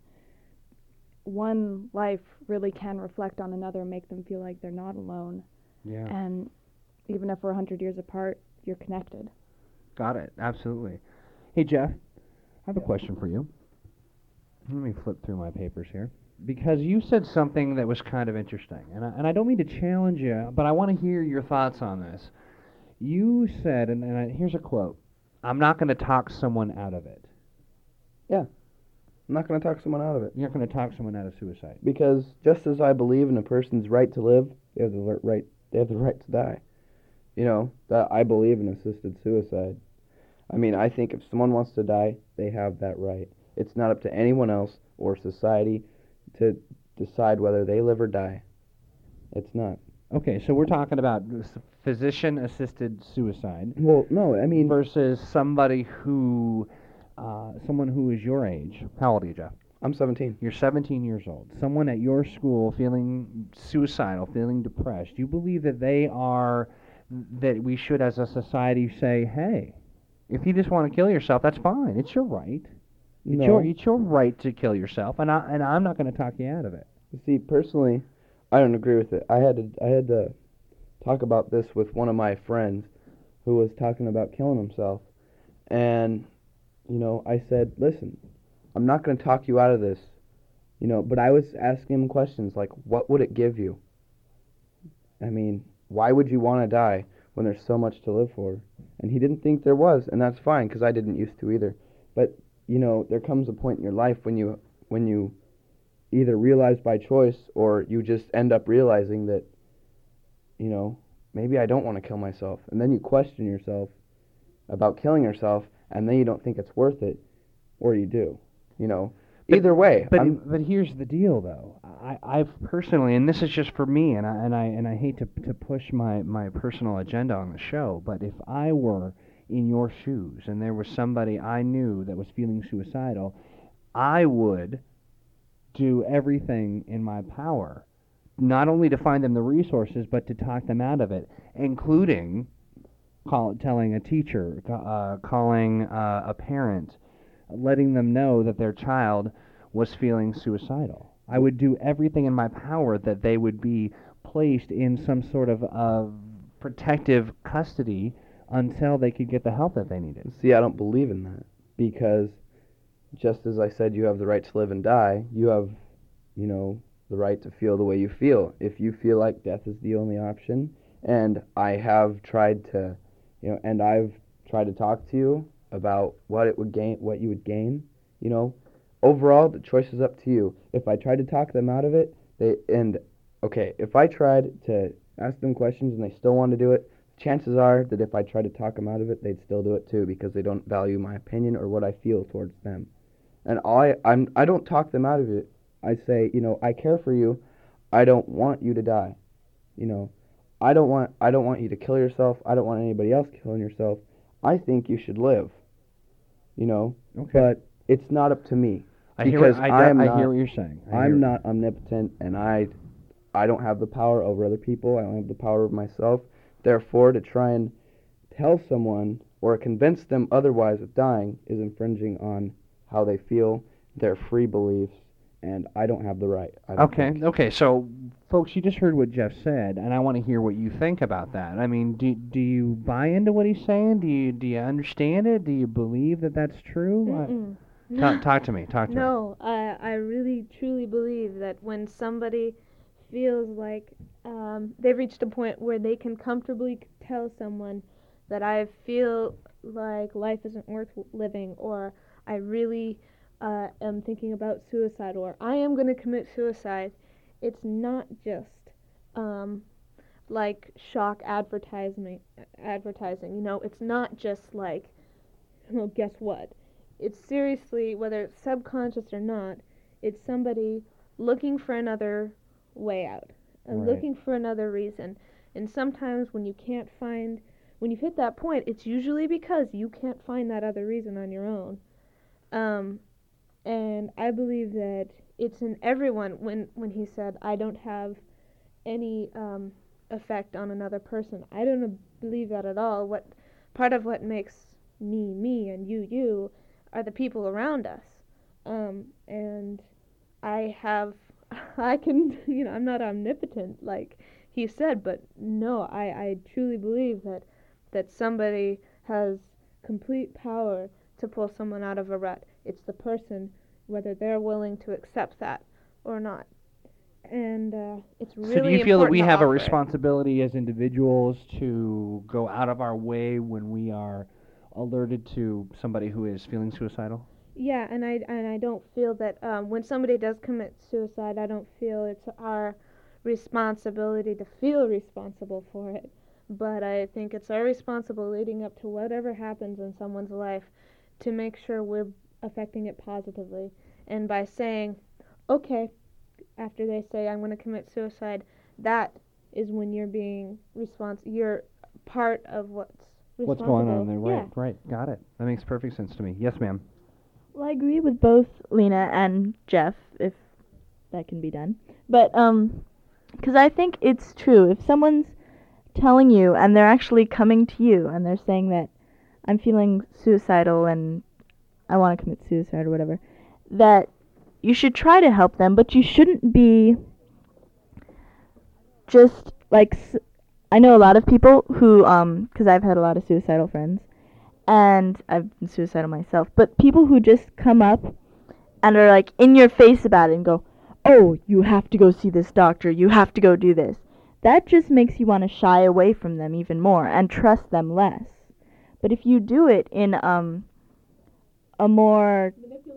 one life really can reflect on another and make them feel like they're not alone. Yeah. And even if we're a hundred years apart, you're connected. Got it. Absolutely. Hey, Jeff, I have a question for you. Let me flip through my papers here. Because you said something that was kind of interesting, and I, and I don't mean to challenge you, but I want to hear your thoughts on this. You said, and, and I, here's a quote, I'm not going to talk someone out of it. I'm not going to talk someone out of it. You're not going to talk someone out of suicide. Because just as I believe in a person's right to live, they have the le- right they have the right to die. You know, that I believe in assisted suicide. I mean, I think if someone wants to die, they have that right. It's not up to anyone else or society to decide whether they live or die. It's not. Okay, so we're talking about, s- physician-assisted suicide Well, no, I mean, versus somebody who, uh, someone who is your age. How old are you, Jeff? I'm seventeen. You're seventeen years old. Someone at your school feeling suicidal, feeling depressed. Do you believe that they are, that we should as a society say, hey, if you just want to kill yourself, that's fine. It's your right. It's No. your it's your right to kill yourself, and I and I'm not going to talk you out of it. See, personally, I don't agree with it. I had to I had to talk about this with one of my friends who was talking about killing himself. And, you know, I said, listen, I'm not going to talk you out of this. You know, but I was asking him questions like, what would it give you? I mean, why would you want to die when there's so much to live for? And he didn't think there was, and that's fine, because I didn't used to either. But, you know, there comes a point in your life when you when you either realize by choice or you just end up realizing that, you know, maybe I don't want to kill myself. And then you question yourself about killing yourself, and then you don't think it's worth it, or you do. You know, But- either way. But I'm, but here's the deal, though. I I've personally, and this is just for me, and I and I and I hate to to push my my personal agenda on the show, but if I were in your shoes and there was somebody I knew that was feeling suicidal, I would do everything in my power, not only to find them the resources, but to talk them out of it, including call, telling a teacher, ca- uh, calling uh, a parent, letting them know that their child was feeling suicidal. I would do everything in my power that they would be placed in some sort of uh, protective custody until they could get the help that they needed. see, I don't believe in that, because just as I said you have the right to live and die, you have, you know, the right to feel the way you feel. If you feel like death is the only option, and I have tried to, you know, and I've tried to talk to you about what it would gain, what you would gain, you know, overall the choice is up to you. If I tried to talk them out of it, they and okay, if I tried to ask them questions and they still want to do it, chances are that if I tried to talk them out of it, they'd still do it too, because they don't value my opinion or what I feel towards them. And I I'm I don't talk them out of it. I say, you know, I care for you. I don't want you to die. You know, I don't want I don't want you to kill yourself. I don't want anybody else killing yourself. I think you should live. You know, Okay. but it's not up to me. I hear, because what, I, I am I not- hear what you're saying. I hear- I'm not omnipotent, and I, I don't have the power over other people. I don't have the power over myself. Therefore, to try and tell someone or convince them otherwise of dying is infringing on how they feel, their free beliefs, and I don't have the right. I don't Okay, think. okay. So, folks, you just heard what Jeff said, and I want to hear what you think about that. I mean, do do you buy into what he's saying? Do you do you understand it? Do you believe that that's true? I- Mm-mm. talk, talk to me. Talk to me. No, I I really truly believe that when somebody feels like um, they've reached a point where they can comfortably c- tell someone that I feel like life isn't worth w- living, or I really uh, am thinking about suicide, or I am going to commit suicide, it's not just um, like shock advertising. Advertising, you know, it's not just like, well, guess what? It's seriously, whether it's subconscious or not, it's somebody looking for another way out, and Right. looking for another reason. And sometimes when you can't find, when you've hit that point, it's usually because you can't find that other reason on your own. Um, and I believe that it's in everyone. When when he said, "I don't have any um, effect on another person," I don't uh, believe that at all. What part of what makes me me and you you are the people around us. Um, and I have, I can, you know, I'm not omnipotent like he said, but no, I, I truly believe that, that somebody has complete power to pull someone out of a rut. It's the person, whether they're willing to accept that or not. And uh, it's really So do you feel that important we to have a offer it. responsibility as individuals to go out of our way when we are alerted to somebody who is feeling suicidal? Yeah, and I and I don't feel that um, when somebody does commit suicide, I don't feel it's our responsibility to feel responsible for it. But I think it's our responsibility leading up to whatever happens in someone's life to make sure we're affecting it positively. And by saying, okay, after they say I'm going to commit suicide, that is when you're being respons- you're part of what's What's going on responsible. there? Right, right. Got it. That makes perfect sense to me. Yes, ma'am. Well, I agree with both Lena and Jeff, if that can be done. But, um, because I think it's true. If someone's telling you and they're actually coming to you and they're saying that I'm feeling suicidal and I want to commit suicide or whatever, that you should try to help them, but you shouldn't be just like, s- I know a lot of people who, um, because I've had a lot of suicidal friends, and I've been suicidal myself, but people who just come up and are like in your face about it and go, oh, you have to go see this doctor, you have to go do this. That just makes you want to shy away from them even more and trust them less. But if you do it in um a more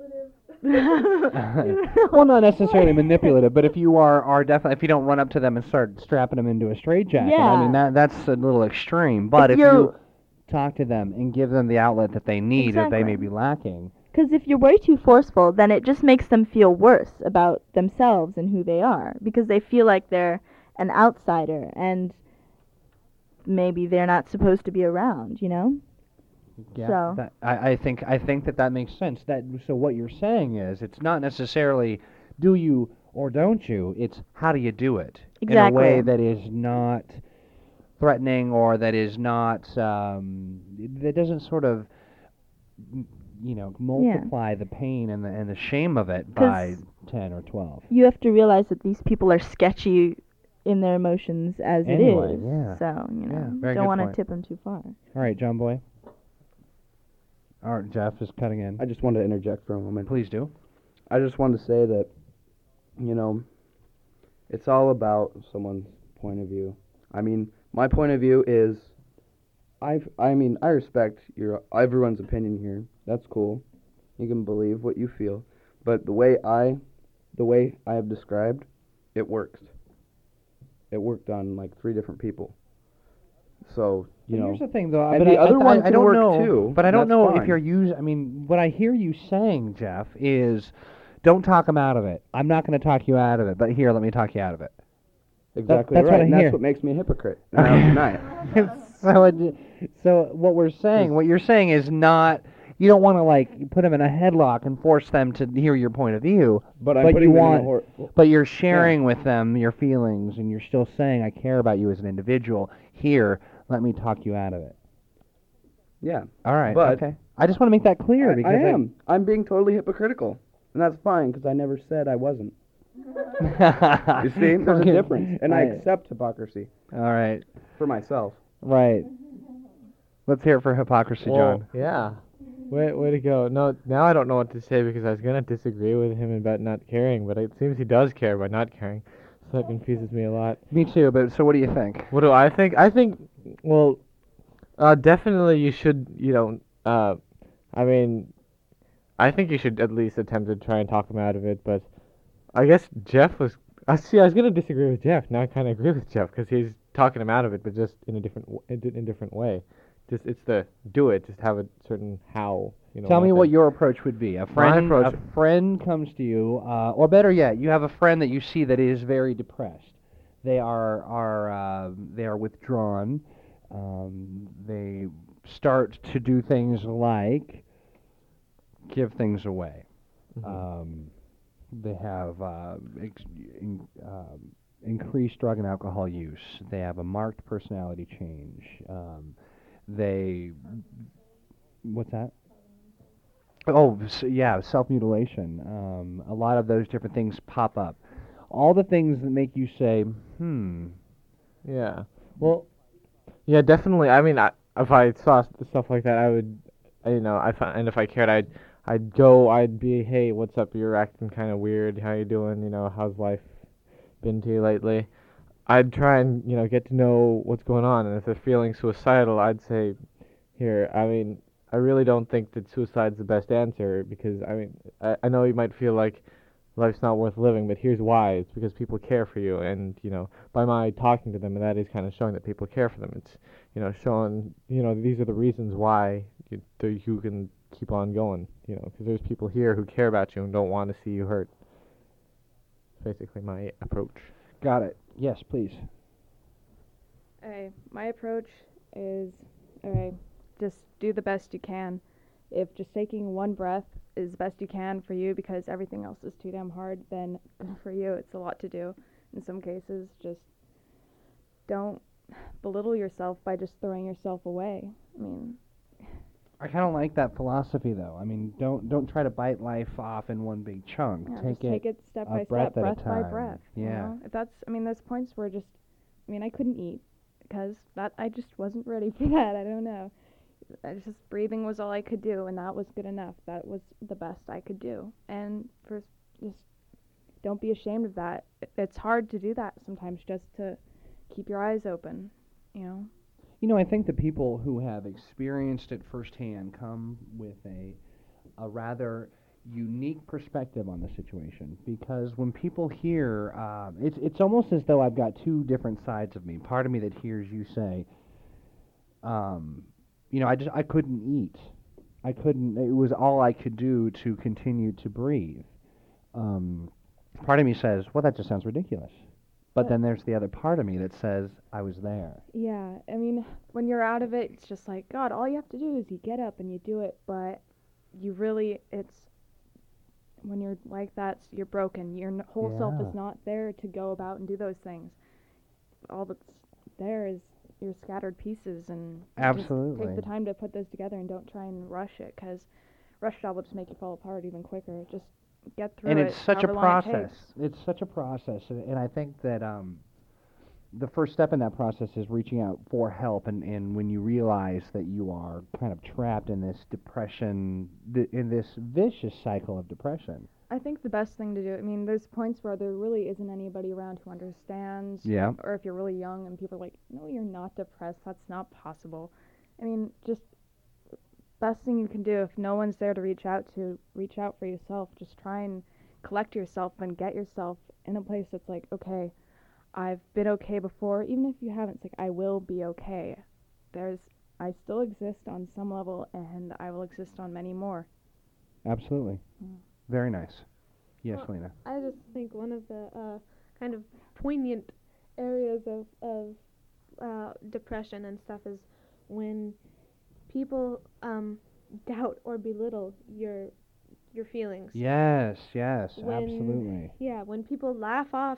Well, not necessarily manipulative, but if you are are definitely if you don't run up to them and start strapping them into a straitjacket, I mean Yeah. that that's a little extreme. But If if, you're- you talk to them and give them the outlet that they need that they may Exactly. be lacking, Because if you're way too forceful, then it just makes them feel worse about themselves and who they are. Because they feel like they're an outsider and maybe they're not supposed to be around, you know? yeah, So- that, I, I think I think that that makes sense. That so what you're saying is it's not necessarily do you or don't you. It's how do you do it in a way Exactly. that is not threatening or that is not um, that doesn't sort of m- you know multiply the pain and the and the shame of it by 'Cause ten or twelve. You have to realize that these people are sketchy in their emotions as Anyway, it is. yeah. So, you know, Yeah, very don't good want to point. tip them too far. All right, John Boy. All right, Jeff is cutting in. I just wanted to interject for a moment. Please do. I just wanted to say that, you know, it's all about someone's point of view. I mean, my point of view is, I I mean, I respect your everyone's opinion here. That's cool. You can believe what you feel, but the way I, the way I have described, it works. It worked on like three different people. So you But know, here's the thing, though. and but the I, I other th- one I can don't work know, too, But I don't that's know if fine. you're using. I mean, what I hear you saying, Jeff, is don't talk them out of it. I'm not going to talk you out of it, but here, let me talk you out of it. exactly that's what right. I and hear. that's what makes me a hypocrite. And I don't deny it. so, it, so what we're saying, what you're saying is not. You don't want to like put them in a headlock and force them to hear your point of view. But I'm But putting you them in want- a hor- But you're sharing with them your feelings, and you're still saying, "I care about you as an individual." Here, let me talk you out of it. yeah. All right. But- okay. I just want to make that clear I, because I am. I'm being totally hypocritical, and that's fine because I never said I wasn't. I, You see, there's a Okay. difference, and I Right. accept hypocrisy All right. for myself. Right. Let's hear it for hypocrisy, Well, John. yeah. Way, way to go. No, now I don't know what to say because I was going to disagree with him about not caring, but it seems he does care by not caring. So that confuses me a lot. Me too. But so, what do you think? What do I think? I think, well, uh, definitely you should, you know, uh, I mean, I think you should at least attempt to try and talk him out of it, but I guess Jeff was, I see, I was going to disagree with Jeff. Now I kind of agree with Jeff because he's talking him out of it, but just in a different, w- in a different way. Just, it's the do it, just have a certain how, you know. Tell me method. what your approach would be. A friend, approach- a friend comes to you, uh, or better yet, you have a friend that you see that is very depressed. They are are uh, they are withdrawn. Um, they start to do things like give things away. Mhm. Um, they have uh, ex- in, um, increased drug and alcohol use. They have a marked personality change. Um, they, what's that? Oh, s yeah, self-mutilation. Um, a lot of those different things pop up. All the things that make you say, hmm. Yeah. Well, yeah, definitely. I mean, I, if I saw s- stuff like that, I would, uh, you know, I fi- and if I cared, I'd, I'd go. I'd be, hey, what's up? You're acting kind of weird. How you doing? You know, how's life been to you lately? I'd try and you know get to know what's going on, and if they're feeling suicidal, I'd say, here. I mean, I really don't think that suicide's the best answer because I mean, I, I know you might feel like life's not worth living, but here's why. It's because people care for you, and you know, by my talking to them, that is kind of showing that people care for them. It's you know, showing you know these are the reasons why you, th- you can keep on going. You know, because there's people here who care about you and don't want to see you hurt. Basically, my approach. Got it. Yes, please. I, my approach is, okay, just do the best you can. If just taking one breath is the best you can for you because everything else is too damn hard, then for you it's a lot to do. In some cases, just don't belittle yourself by just throwing yourself away. I mean, I kind of like that philosophy, though. I mean, don't don't try to bite life off in one big chunk. yeah, take just it take it step a by breath step, at a breath by time. breath. You Yeah. know? If that's, I mean, there's points where just, I mean, I couldn't eat because that I just wasn't ready for that. I don't know. I just breathing was all I could do, and that was good enough. That was the best I could do. And for just don't be ashamed of that. It- It's hard to do that sometimes, just to keep your eyes open. You know. You know, I think the people who have experienced it firsthand come with a a rather unique perspective on the situation, because when people hear, uh, it's it's almost as though I've got two different sides of me. Part of me that hears you say, um, you know, I just I couldn't eat, I couldn't. It was all I could do to continue to breathe. Um, part of me says, well, that just sounds ridiculous. But But- then there's the other part of me that says I was there. Yeah, I mean, when you're out of it, it's just like, God, all you have to do is you get up and you do it, but you really, it's, when you're like that, s- you're broken. Your n- whole self Yeah. is not there to go about and do those things. All that's there is your scattered pieces, and you just Absolutely. take the time to put those together and don't try and rush it, because rush job will just make you fall apart even quicker. Just get through And it. it's such a however long it process. takes. It's such a process, and, and I think that um, the first step in that process is reaching out for help. And, and when you realize that you are kind of trapped in this depression, th- in this vicious cycle of depression. I think the best thing to do, I mean, there's points where there really isn't anybody around who understands. Yeah. Or if you're really young and people are like, no, you're not depressed. That's not possible. I mean, just best thing you can do if no one's there to reach out to, reach out for yourself. Just try and collect yourself and get yourself in a place that's like, okay, I've been okay before. Even if you haven't, it's like, I will be okay. There's, I still exist on some level, and I will exist on many more. Absolutely. Mm. Very nice. Yes, Well, Lena. I just think one of the uh, kind of poignant areas of of uh, depression and stuff is when people um, doubt or belittle your your feelings. Yes, yes, When- absolutely. Yeah, when people laugh off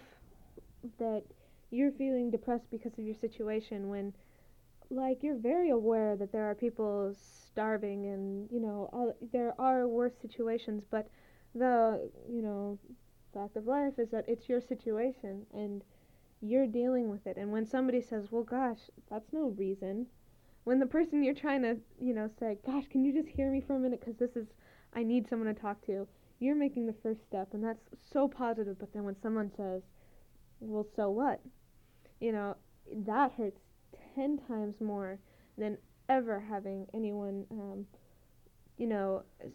that you're feeling depressed because of your situation, when like you're very aware that there are people starving and you know all, there are worse situations, but the you know fact of life is that it's your situation and you're dealing with it. And when somebody says, well gosh, that's no reason, when the person you're trying to you know say, gosh, can you just hear me for a minute because this is, I need someone to talk to, you're making the first step, and that's so positive. But then when someone says, well, so what, you know, that hurts ten times more than ever having anyone um, you know s-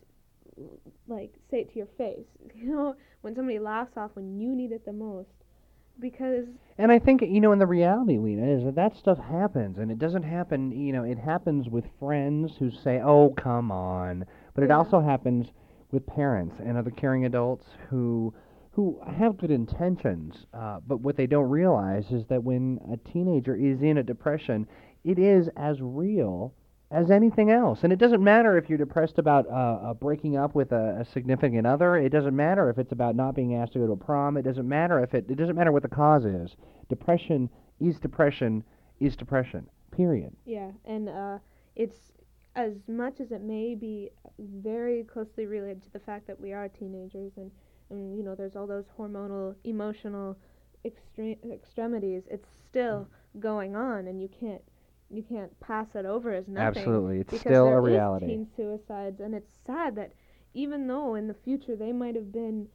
like say it to your face. You know, when somebody laughs off when you need it the most, because And I think, you know, and the reality, Lena, is that that stuff happens, and it doesn't happen, you know, it happens with friends who say, oh, come on. But it Yeah. also happens with parents and other caring adults who who have good intentions, uh, but what they don't realize is that when a teenager is in a depression, it is as real as anything else. And it doesn't matter if you're depressed about uh, uh, breaking up with a, a significant other. It doesn't matter if it's about not being asked to go to a prom. It doesn't matter if it. It doesn't matter what the cause is. Depression is depression is depression. Period. yeah, and uh, it's as much as it may be very closely related to the fact that we are teenagers, and, and you know there's all those hormonal, emotional extre- extremities. It's still going on, and you can't you can't pass it over as nothing. Absolutely, it's because still there a is reality. teen suicides, and it's sad that even though in the future they might have been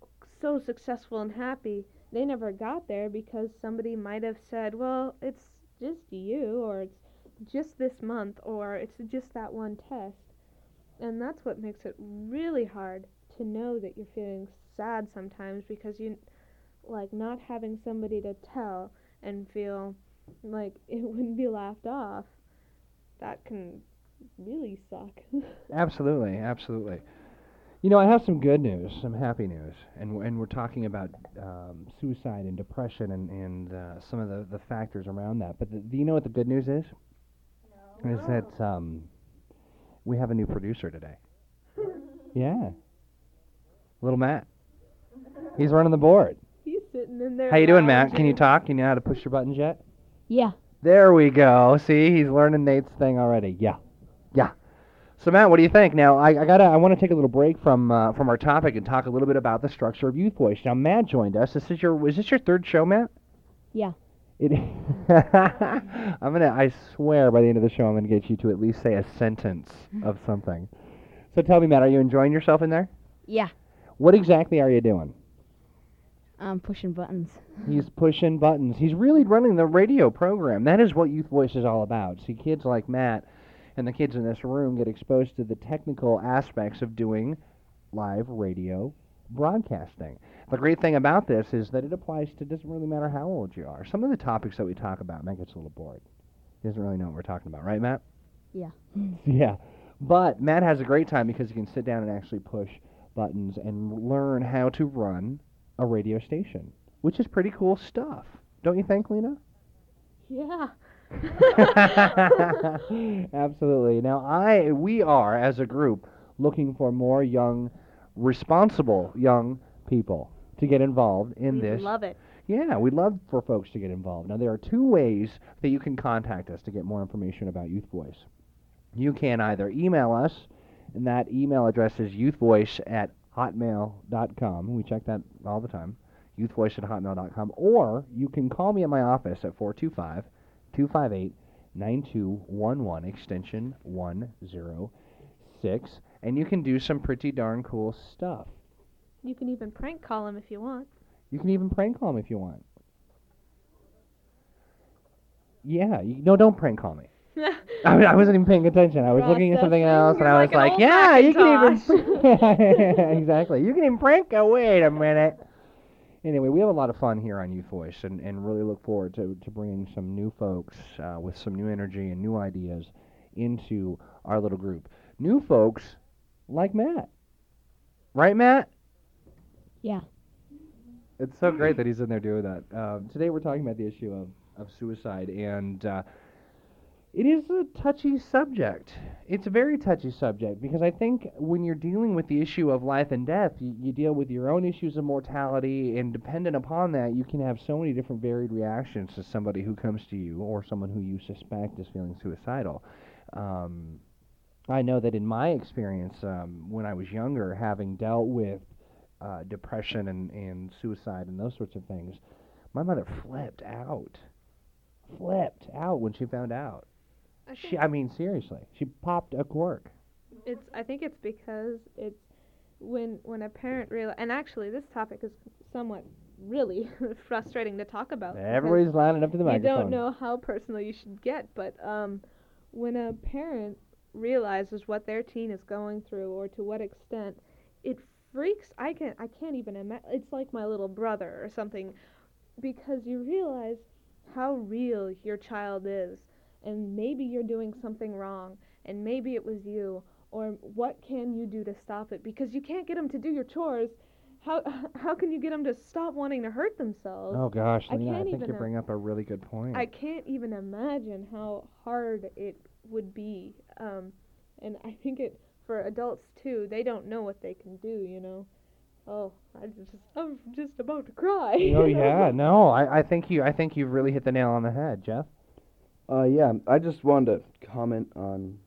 so successful and happy, they never got there because somebody might have said, well, it's just you, or it's just this month, or it's just that one test. And that's what makes it really hard to know that you're feeling sad sometimes, because you like not having somebody to tell and feel like it wouldn't be laughed off. That can really suck. Absolutely, absolutely. You know, I have some good news, some happy news, and w- and we're talking about um, suicide and depression and and uh, some of the, the factors around that. But the, do you know what the good news is? is that um, we have a new producer today. Yeah. Little Matt. He's running the board. He's sitting in there. How you doing, Matt? Can you lounging. talk? You know how to push your buttons yet? Yeah. There we go. See, he's learning Nate's thing already. Yeah. Yeah. So Matt, what do you think? Now, I, I gotta, I want to take a little break from uh, from our topic and talk a little bit about the structure of Youth Voice. Now, Matt joined us. This is your, is this your third show, Matt? Yeah. It. I'm gonna, I swear, by the end of the show, I'm gonna get you to at least say a sentence of something. So tell me, Matt, are you enjoying yourself in there? Yeah. What exactly are you doing? I'm pushing buttons. He's pushing buttons. He's really running the radio program. That is what Youth Voice is all about. See, kids like Matt and the kids in this room get exposed to the technical aspects of doing live radio broadcasting. The great thing about this is that it applies to, doesn't really matter how old you are. Some of the topics that we talk about, Matt gets a little bored. He doesn't really know what we're talking about, right, Matt? Yeah. Yeah. But Matt has a great time because he can sit down and actually push buttons and learn how to run a radio station, which is pretty cool stuff. Don't you think, Lena? Yeah. Absolutely. Now, I we are, as a group, looking for more young, responsible young people to get involved in We this. love it. Yeah, we'd love for folks to get involved. Now, there are two ways that you can contact us to get more information about Youth Voice. You can either email us, and that email address is youthvoice at hotmail dot com. We check that all the time, youthvoice at hotmail dot com. Or you can call me at my office at four two five, two five eight, nine two one one, extension one oh six, and you can do some pretty darn cool stuff. You can even prank call him if you want. You can even prank call me if you want. Yeah, you, no, don't prank call me. I, mean, I wasn't even paying attention. I was looking at something else, Processing. and You're I was like like, an old yeah, you Macintosh. can even... exactly. You can even prank... Oh, wait a minute. Anyway, we have a lot of fun here on Youth Voice, and, and really look forward to, to bringing some new folks uh, with some new energy and new ideas into our little group. New folks like Matt. Right, Matt? Yeah. It's so great that he's in there doing that. Um, today we're talking about the issue of, of suicide, and uh, it is a touchy subject. It's a very touchy subject because I think when you're dealing with the issue of life and death, you, you deal with your own issues of mortality, and dependent upon that, you can have so many different varied reactions to somebody who comes to you or someone who you suspect is feeling suicidal. Um, I know that in my experience, um, when I was younger, having dealt with uh, depression and, and suicide and those sorts of things, my mother flipped out. Flipped out when she found out. I She, think I mean, seriously, she popped a cork. it's. I think it's because it's when when a parent real and actually this topic is somewhat really frustrating to talk about. because Everybody's lining up to the you microphone. don't know how personal you should get, but um, when a parent realizes what their teen is going through or to what extent, it freaks. I can I can't even imagine. It's like my little brother or something, because you realize how real your child is, and maybe you're doing something wrong, and maybe it was you, or what can you do to stop it? Because you can't get them to do your chores. How how can you get them to stop wanting to hurt themselves? Oh gosh, I Lena, I, can't think even you im- bring up a really good point. I can't even imagine how hard it would be. Um, and I think it for adults too. They don't know what they can do. You know. Oh, I just I'm just about to cry. Oh yeah, no, I, I think you I think you've really hit the nail on the head, Jeff. Uh, yeah, I just wanted to comment on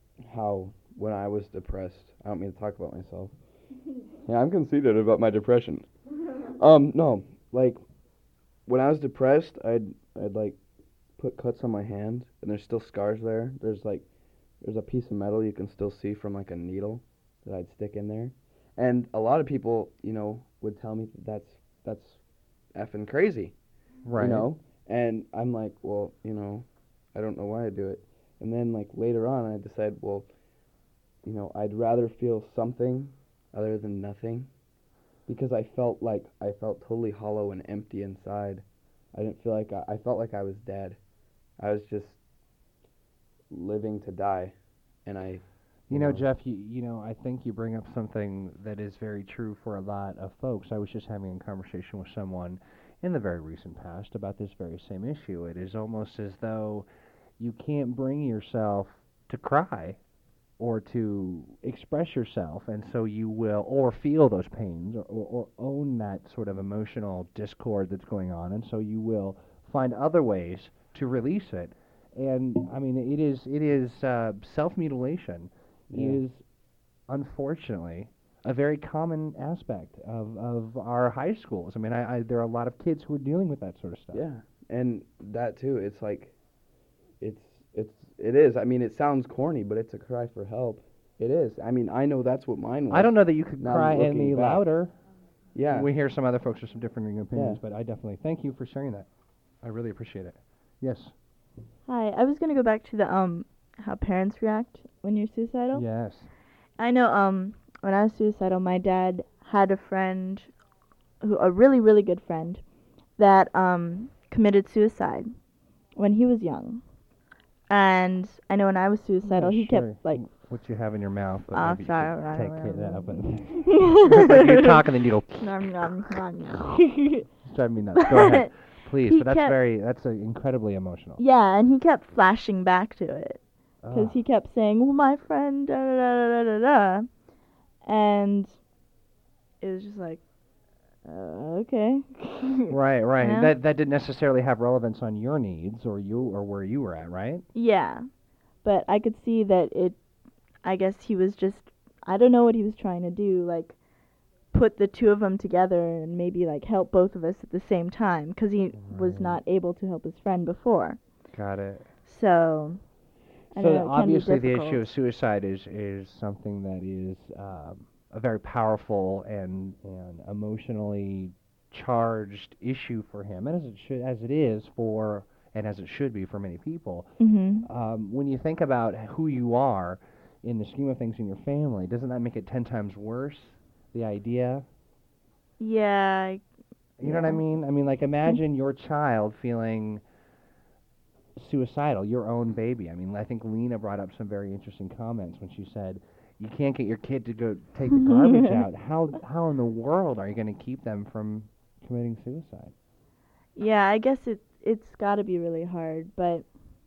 how when I was depressed, I don't mean to talk about myself. Yeah, I'm conceited about my depression. Um, no, like when I was depressed, I'd I'd like put cuts on my hand, and there's still scars there. There's like there's a piece of metal you can still see from like a needle that I'd stick in there, and a lot of people, you know, would tell me that that's that's effing crazy, Right. you know, and I'm like, well, you know, I don't know why I do it, and then like later on, I decided, well, you know, I'd rather feel something other than nothing, because I felt like I felt totally hollow and empty inside. I didn't feel like I, I felt like I was dead. I was just living to die, and I. You know, Jeff, you, you know, I think you bring up something that is very true for a lot of folks. I was just having a conversation with someone in the very recent past about this very same issue. It is almost as though you can't bring yourself to cry or to express yourself, and so you will, or feel those pains, or, or, or own that sort of emotional discord that's going on, and so you will find other ways to release it. And I mean, it is it is uh, self-mutilation Yeah. is unfortunately a very common aspect of, of our high schools. I mean, I, I there are a lot of kids who are dealing with that sort of stuff. Yeah, and that too. It's like, it's it's it is. I mean, it sounds corny, but it's a cry for help. It is. I mean, I know that's what mine was. I don't know that you could Now cry looking any back. louder. Yeah. We hear some other folks with some different opinions, Yeah. but I definitely thank you for sharing that. I really appreciate it. Yes. Hi, I was gonna go back to the um how parents react when you're suicidal. Yes. I know um when I was suicidal, my dad had a friend, who a really really good friend, that um committed suicide when he was young, and I know when I was suicidal, Yeah, he sure. kept like. What you have in your mouth, but Ah, maybe sorry, you right, should take right, it right. out. But it's like you're talking and you go. Nom, nom, nom, nom. It's driving me nuts. Go ahead, please. He But that's kept- very that's uh, incredibly emotional. Yeah, and he kept flashing back to it. Because Ah. he kept saying, well, my friend, da da da da da da. And it was just like, uh, okay. Right, right. You know? That that didn't necessarily have relevance on your needs or you or where you were at, right? Yeah. But I could see that it, I guess he was just, I don't know what he was trying to do, like, put the two of them together and maybe, like, help both of us at the same time. Because he was Right. not able to help his friend before. Got it. So, I So know it can be obviously the difficult. issue of suicide is is something that is um, a very powerful and and emotionally charged issue for him, and as it should as it is for and as it should be for many people. hmm Um, when you think about who you are in the scheme of things in your family, doesn't that make it ten times worse? The idea, Yeah, I- you know what I Yeah. mean? I mean, like imagine your child feeling suicidal, your own baby. I mean, I think Lena brought up some very interesting comments when she said, "You can't get your kid to go take the garbage out. How how in the world are you going to keep them from committing suicide?" yeah, I guess it it's got to be really hard, but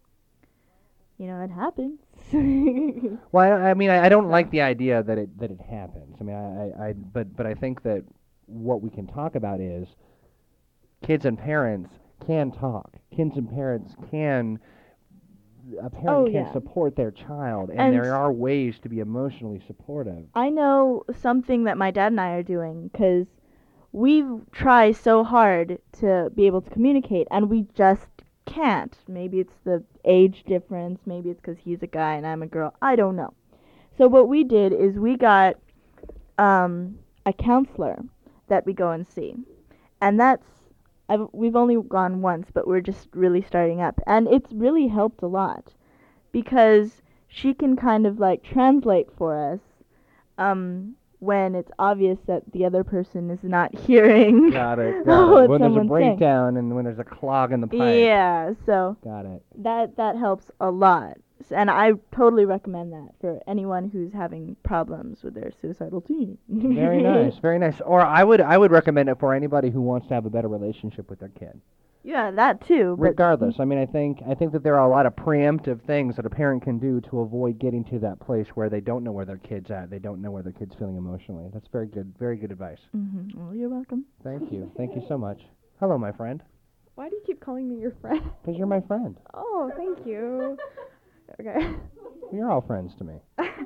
you know, it happens. Well, I, I mean, I, I don't like the idea that it that it happens. I mean, I, I, I but but I think that what we can talk about is kids and parents can talk. Kids and parents can. A parent Oh, can yeah. support their child, and, And- there are ways to be emotionally supportive. I know something that my dad and I are doing because we try so hard to be able to communicate, and we just can't. Maybe it's the age difference. Maybe it's because he's a guy and I'm a girl. I don't know. So what we did is we got um, a counselor that we go and see, and that's I've, we've only gone once, but we're just really starting up, and it's really helped a lot because she can kind of like translate for us um, when it's obvious that the other person is not hearing. Got it. what Got it. When there's a someone's saying. breakdown and when there's a clog in the pipe. Yeah, so Got it. that that helps a lot, S- and I totally recommend that for anyone who's having problems with their suicidal teen. Very nice. Very nice. Or I would I would recommend it for anybody who wants to have a better relationship with their kid. Yeah, that too. But Regardless, I mean, I think I think that there are a lot of preemptive things that a parent can do to avoid getting to that place where they don't know where their kid's at. They don't know where their kid's feeling emotionally. That's very good. Very good advice. hmm Well, you're welcome. Thank you. Thank you so much. Hello, my friend. Why do you keep calling me your friend? Because you're my friend. Oh, thank you. Okay. You're all friends to me.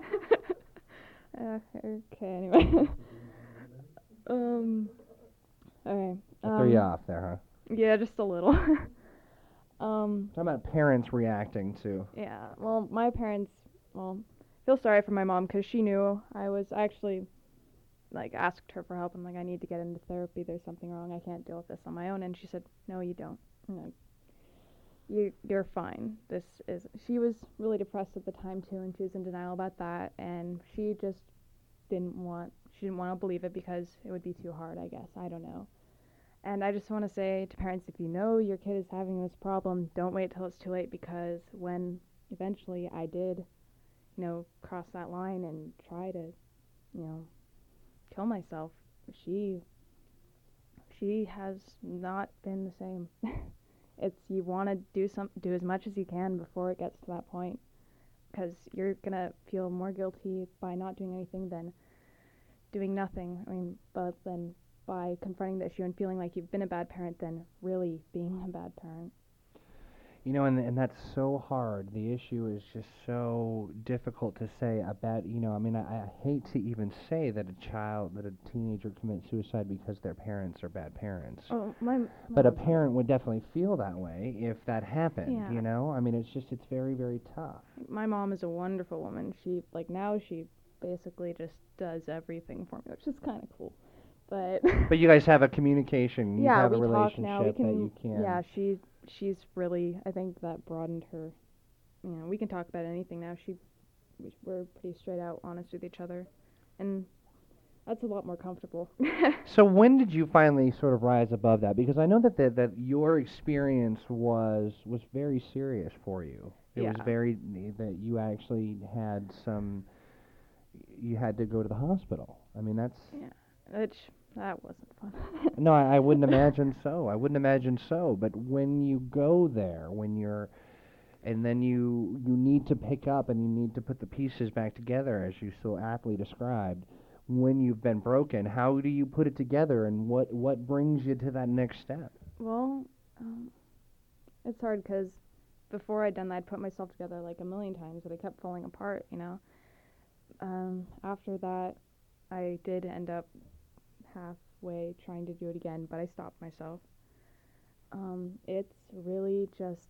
uh, okay, anyway. um, okay. I Um, threw you off there, huh? Yeah, just a little. um, Talking about parents reacting to. yeah, well, my parents, well, feel sorry for my mom because she knew I was I actually, like, asked her for help. I'm like, I need to get into therapy. There's something wrong. I can't deal with this on my own. And she said, no, you don't. I'm like, you, you're fine. This is, she was really depressed at the time too, and she was in denial about that, and she just didn't want, she didn't want to believe it because it would be too hard, I guess. I don't know. And I just want to say to parents, if you know your kid is having this problem, don't wait till it's too late, because when eventually I did, you know, cross that line and try to, you know, kill myself, she, she has not been the same. it's you want to do some do as much as you can before it gets to that point, because you're gonna feel more guilty by not doing anything than doing nothing. I mean, but then by confronting the issue and feeling like you've been a bad parent than really being a bad parent. You know, and and that's so hard. The issue is just so difficult to say about, you know, I mean, I, I hate to even say that a child, that a teenager commits suicide because their parents are bad parents. Oh, my. my But a mom's- parent would definitely feel that way if that happened, Yeah. you know? I mean, it's just, it's very, very tough. My mom is a wonderful woman. She like now she basically just does everything for me, which is kind of cool. But But you guys have a communication, you yeah, have we a talk relationship now. We can. that you can. Yeah, she she's really. I think that broadened her. You know, we can talk about anything now. She, we- we're pretty straight out, honest with each other, and that's a lot more comfortable. So when did you finally sort of rise above that? Because I know that the, that your experience was was very serious for you. It was Yeah. very that you actually had some. You had to go to the hospital. I mean, that's Which that wasn't fun. no, I, I wouldn't imagine so. I wouldn't imagine so. But when you go there, when you're, and then you you need to pick up and you need to put the pieces back together, as you so aptly described. When you've been broken, how do you put it together, and what what brings you to that next step? Well, um, it's hard because before I'd done that, I'd put myself together like a million times, but I kept falling apart, you know. Um, after that, I did end up halfway trying to do it again, but I stopped myself. Um, it's really just,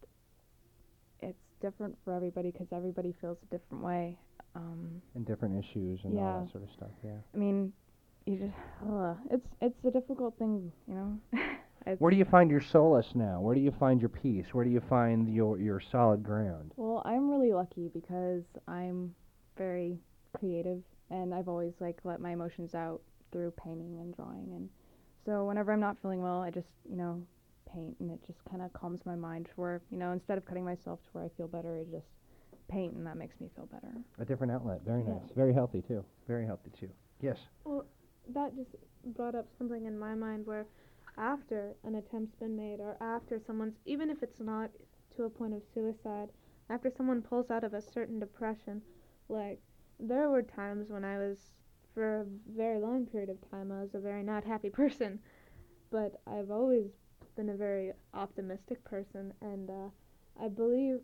it's different for everybody because everybody feels a different way. Um, And different issues and all Yeah. that sort of stuff. Yeah. I mean, you just, ugh, it's it's a difficult thing, you know. It's, Where do you find your solace now? Where do you find your peace? Where do you find your your solid ground? Well, I'm really lucky because I'm very creative and I've always like let my emotions out through painting and drawing, and so whenever I'm not feeling well, I just, you know, paint, and it just kind of calms my mind to where, you know, instead of cutting myself to where I feel better, I just paint and that makes me feel better. A different outlet. Very Yeah. nice. Very healthy too. Very healthy too. Yes. Well, that just brought up something in my mind where after an attempt's been made, or after someone's, even if it's not to a point of suicide, after someone pulls out of a certain depression, like, there were times when I was, for a very long period of time, I was a very not happy person, but I've always been a very optimistic person, and uh, I believe,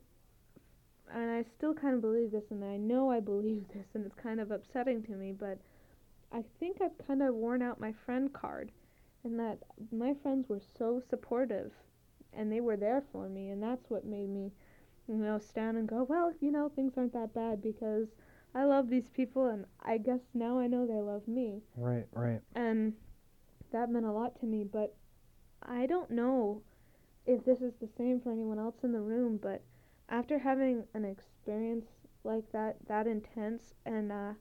and I still kind of believe this, and I know I believe this, and it's kind of upsetting to me, but I think I've kind of worn out my friend card, and that my friends were so supportive, and they were there for me, and that's what made me, you know, stand and go, well, you know, things aren't that bad, because I love these people, and I guess now I know they love me, Right. Right. and that meant a lot to me. But I don't know if this is the same for anyone else in the room, but after having an experience like that, that intense, and uh,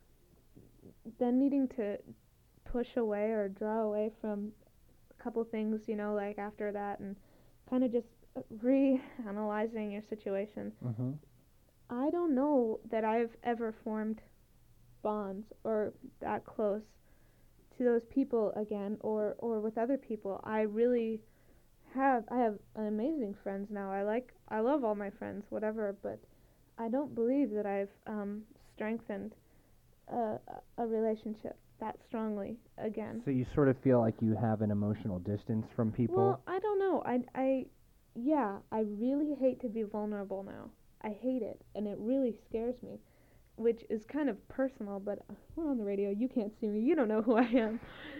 then needing to push away or draw away from a couple things, you know, like after that, and kind of just re-analyzing your situation, Mm-hmm. I don't know that I've ever formed bonds or that close to those people again, or, or with other people. I really have, I have amazing friends now. I like, I love all my friends, whatever, but I don't believe that I've um, strengthened a, a relationship that strongly again. So you sort of feel like you have an emotional distance from people. Well, I don't know. I, I, yeah, I really hate to be vulnerable now. I hate it, and it really scares me, which is kind of personal, but uh, we're on the radio. You can't see me. You don't know who I am.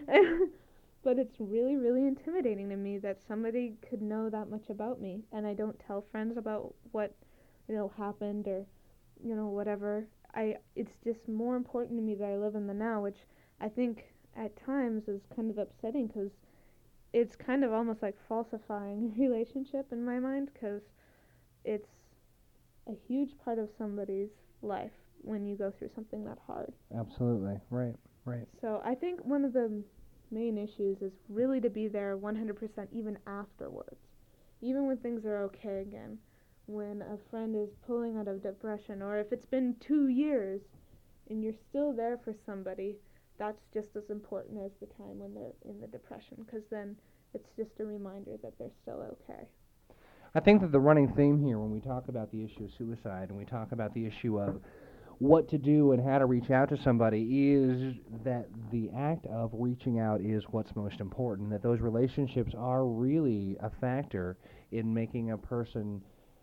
But it's really, really intimidating to me that somebody could know that much about me, and I don't tell friends about what, you know, happened, or, you know, whatever. I, it's just more important to me that I live in the now, which I think at times is kind of upsetting, because it's kind of almost like falsifying a relationship in my mind, because it's a huge part of somebody's life when you go through something that hard. Absolutely. Right. Right. So I think one of the main issues is really to be there one hundred percent even afterwards, even when things are okay again, when a friend is pulling out of depression, or if it's been two years and you're still there for somebody, that's just as important as the time when they're in the depression, because then it's just a reminder that they're still okay. I think that the running theme here when we talk about the issue of suicide and we talk about the issue of what to do and how to reach out to somebody is that the act of reaching out is what's most important, that those relationships are really a factor in making a person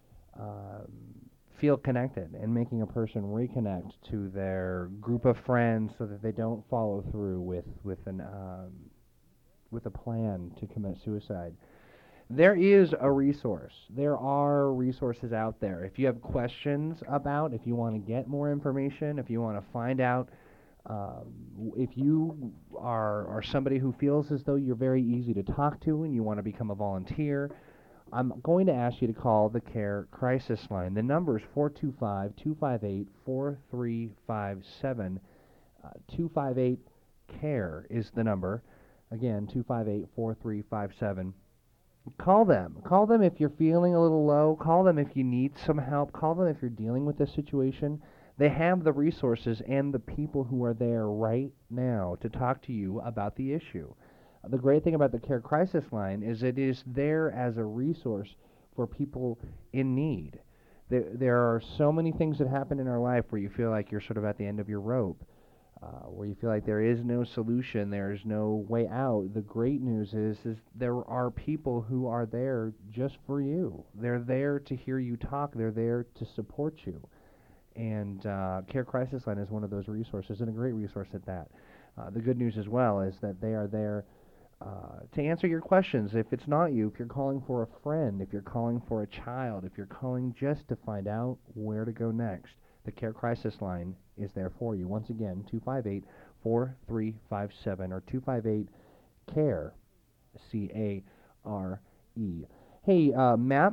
um, feel connected and making a person reconnect to their group of friends so that they don't follow through with, with, an, um, with a plan to commit suicide. There is a resource. There are resources out there. If you have questions about, if you want to get more information, if you want to find out, um, if you are, are somebody who feels as though you're very easy to talk to and you want to become a volunteer, I'm going to ask you to call the CARE Crisis Line. The number is four two five, two five eight, four three five seven. Uh, two five eight CARE is the number. Again, two five eight, four three five seven. Call them. Call them if you're feeling a little low. Call them if you need some help. Call them if you're dealing with this situation. They have the resources and the people who are there right now to talk to you about the issue. The great thing about the CARE Crisis Line is it is there as a resource for people in need. There, there are so many things that happen in our life where you feel like you're sort of at the end of your rope. Uh, where you feel like there is no solution, there is no way out. The great news is, is there are people who are there just for you. They're there to hear you talk. They're there to support you. And uh, CARE Crisis Line is one of those resources, and a great resource at that. Uh, the good news as well is that they are there uh, to answer your questions. If it's not you, if you're calling for a friend, if you're calling for a child, if you're calling just to find out where to go next, the CARE Crisis Line is there for you. Once again, two five eight, four three five seven or two five eight, CARE, C A R E. Hey, uh, Matt,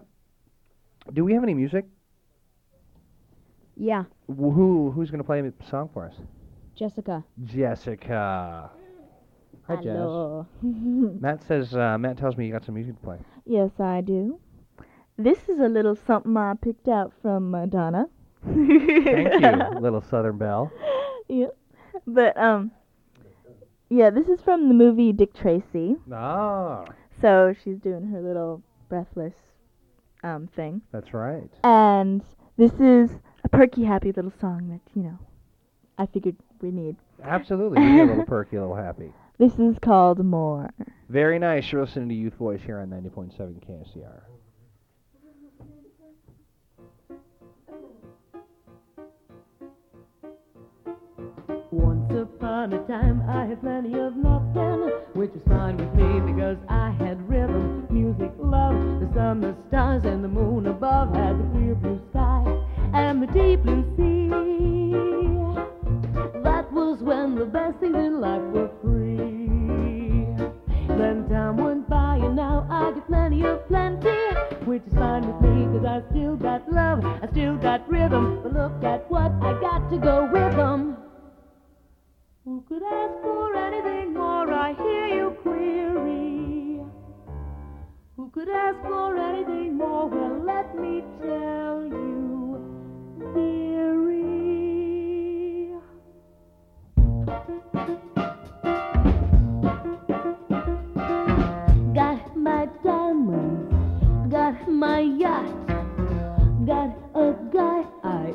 do we have any music? Yeah. Wh- Who Who's going to play a song for us? Jessica. Jessica. Hi, Hello. Jess. Matt says, uh, Matt tells me you got some music to play. Yes, I do. This is a little something I picked out from Madonna. Thank you, little Southern Belle. Yeah. But, um, yeah, this is from the movie Dick Tracy. Ah, So she's doing her little breathless um, thing. that's right. And this is a perky, happy little song that, you know, I figured we need. Absolutely. We get a little perky, a little happy. This is called More. Very nice. You're listening to Youth Voice here on ninety point seven K S C R. Once upon a time I had plenty of nothing, which was fine with me because I had rhythm, music, love, the sun, the stars, and the moon above. Had the clear blue sky and the deep blue sea. That was when the best things in life were free. Then time went by and now I get plenty of plenty, which is fine with me because I still got love, I still got rhythm. But look at what I got to go with them. Who could ask for anything more? I hear you query. Who could ask for anything more? Well, let me tell you, dearie. Got my diamonds, got my yacht, got a guy I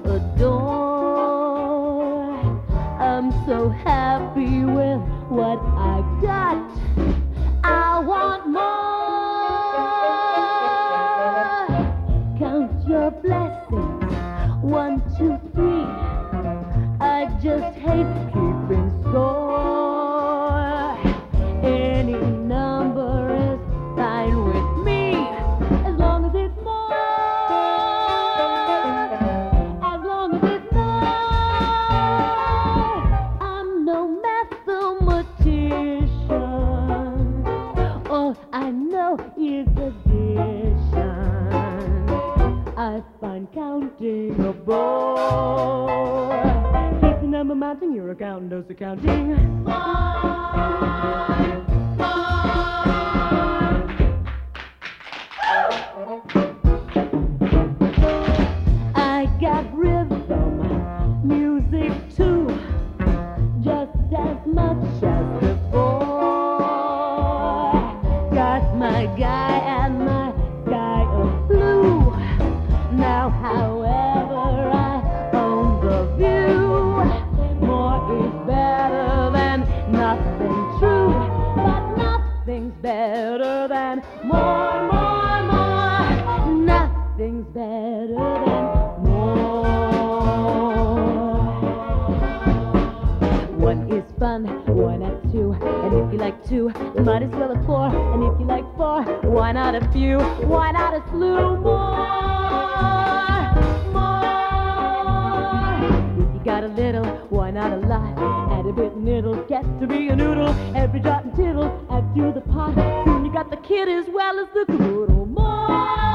adore. I'm so happy with what I got. I want more. Count your blessings, one, two, three. I just hate keeping score. Any number is fine with me, as long as it's more. As long as it's more. I'm no mathematician. All I know is addition. I find counting a bore. Keep the number mounting, your accountant does the counting. I got rhythm, music too, just as much as before. Got my guy and my sky of blue. better than more, more, more. Nothing's better than more. One is fun, one at two. And if you like two, you might as well have four. And if you like four, why not a few? Why not a slew more? Got a little, why not a lot? Add a bit and it'll get to be a noodle. Every jot and tittle add to the pot. Soon you got the kid as well as the caboodle. More,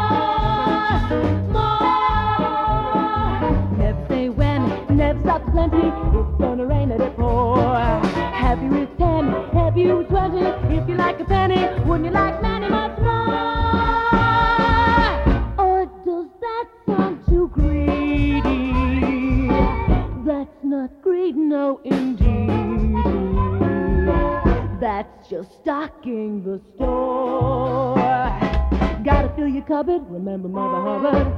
more. Never say when, never stop the plenty. It's gonna rain, let it pour. Happy with ten, happy with twenty. If you like a penny, wouldn't you like many much more? Or does that sound too greedy? That's not greed, no indeed. That's just stocking the store. Gotta fill your cupboard, remember Mother Hubbard.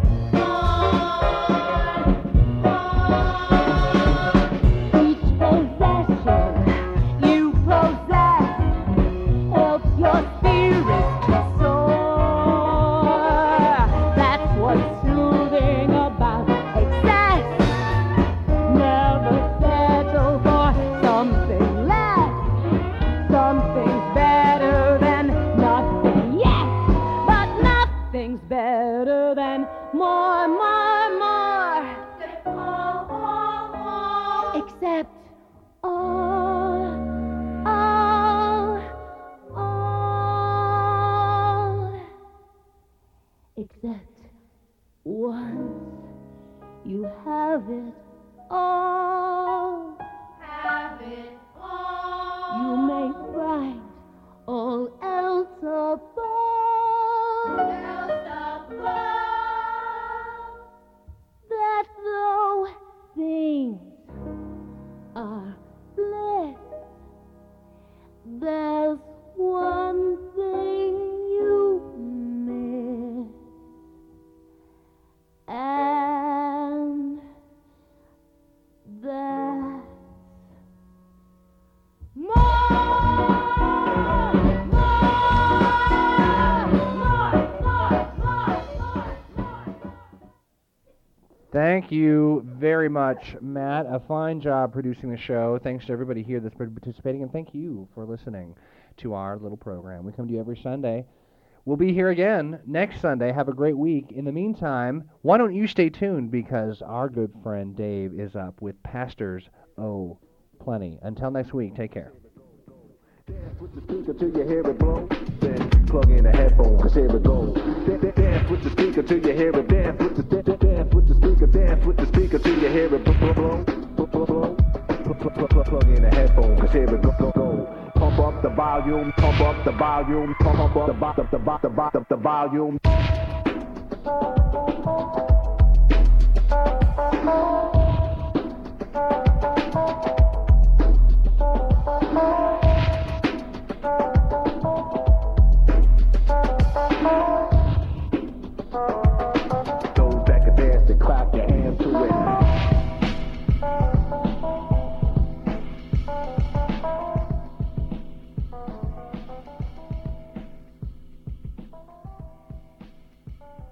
Each possession you possess helps your spirit to soar. That's what's soothing about excess. Never settle for something less. Something's better than nothing, yes, but nothing's better than more, more, more. Except all, all, all. Except once you have it all. Have it all. You may find all else above. Else above. That though things are bliss, there's one thing you miss. And that's Thank you very much, Matt. A fine job producing the show. Thanks to everybody here that's been participating, and thank you for listening to our little program. We come to you every Sunday. We'll be here again next Sunday. Have a great week. In the meantime, why don't you stay tuned, because our good friend Dave is up with Pastors Oh Plenty. Until next week, take care. Dance with the speaker till you hear it blow. Then plug in a headphone, cause here it goes. Dance with the speaker till you hear it. Dance with the dance with the speaker. Dance with the speaker till you hear it blow. Plug in a headphone, cause here it go. Pump up the volume, pump up the volume, pump up the the the the the volume.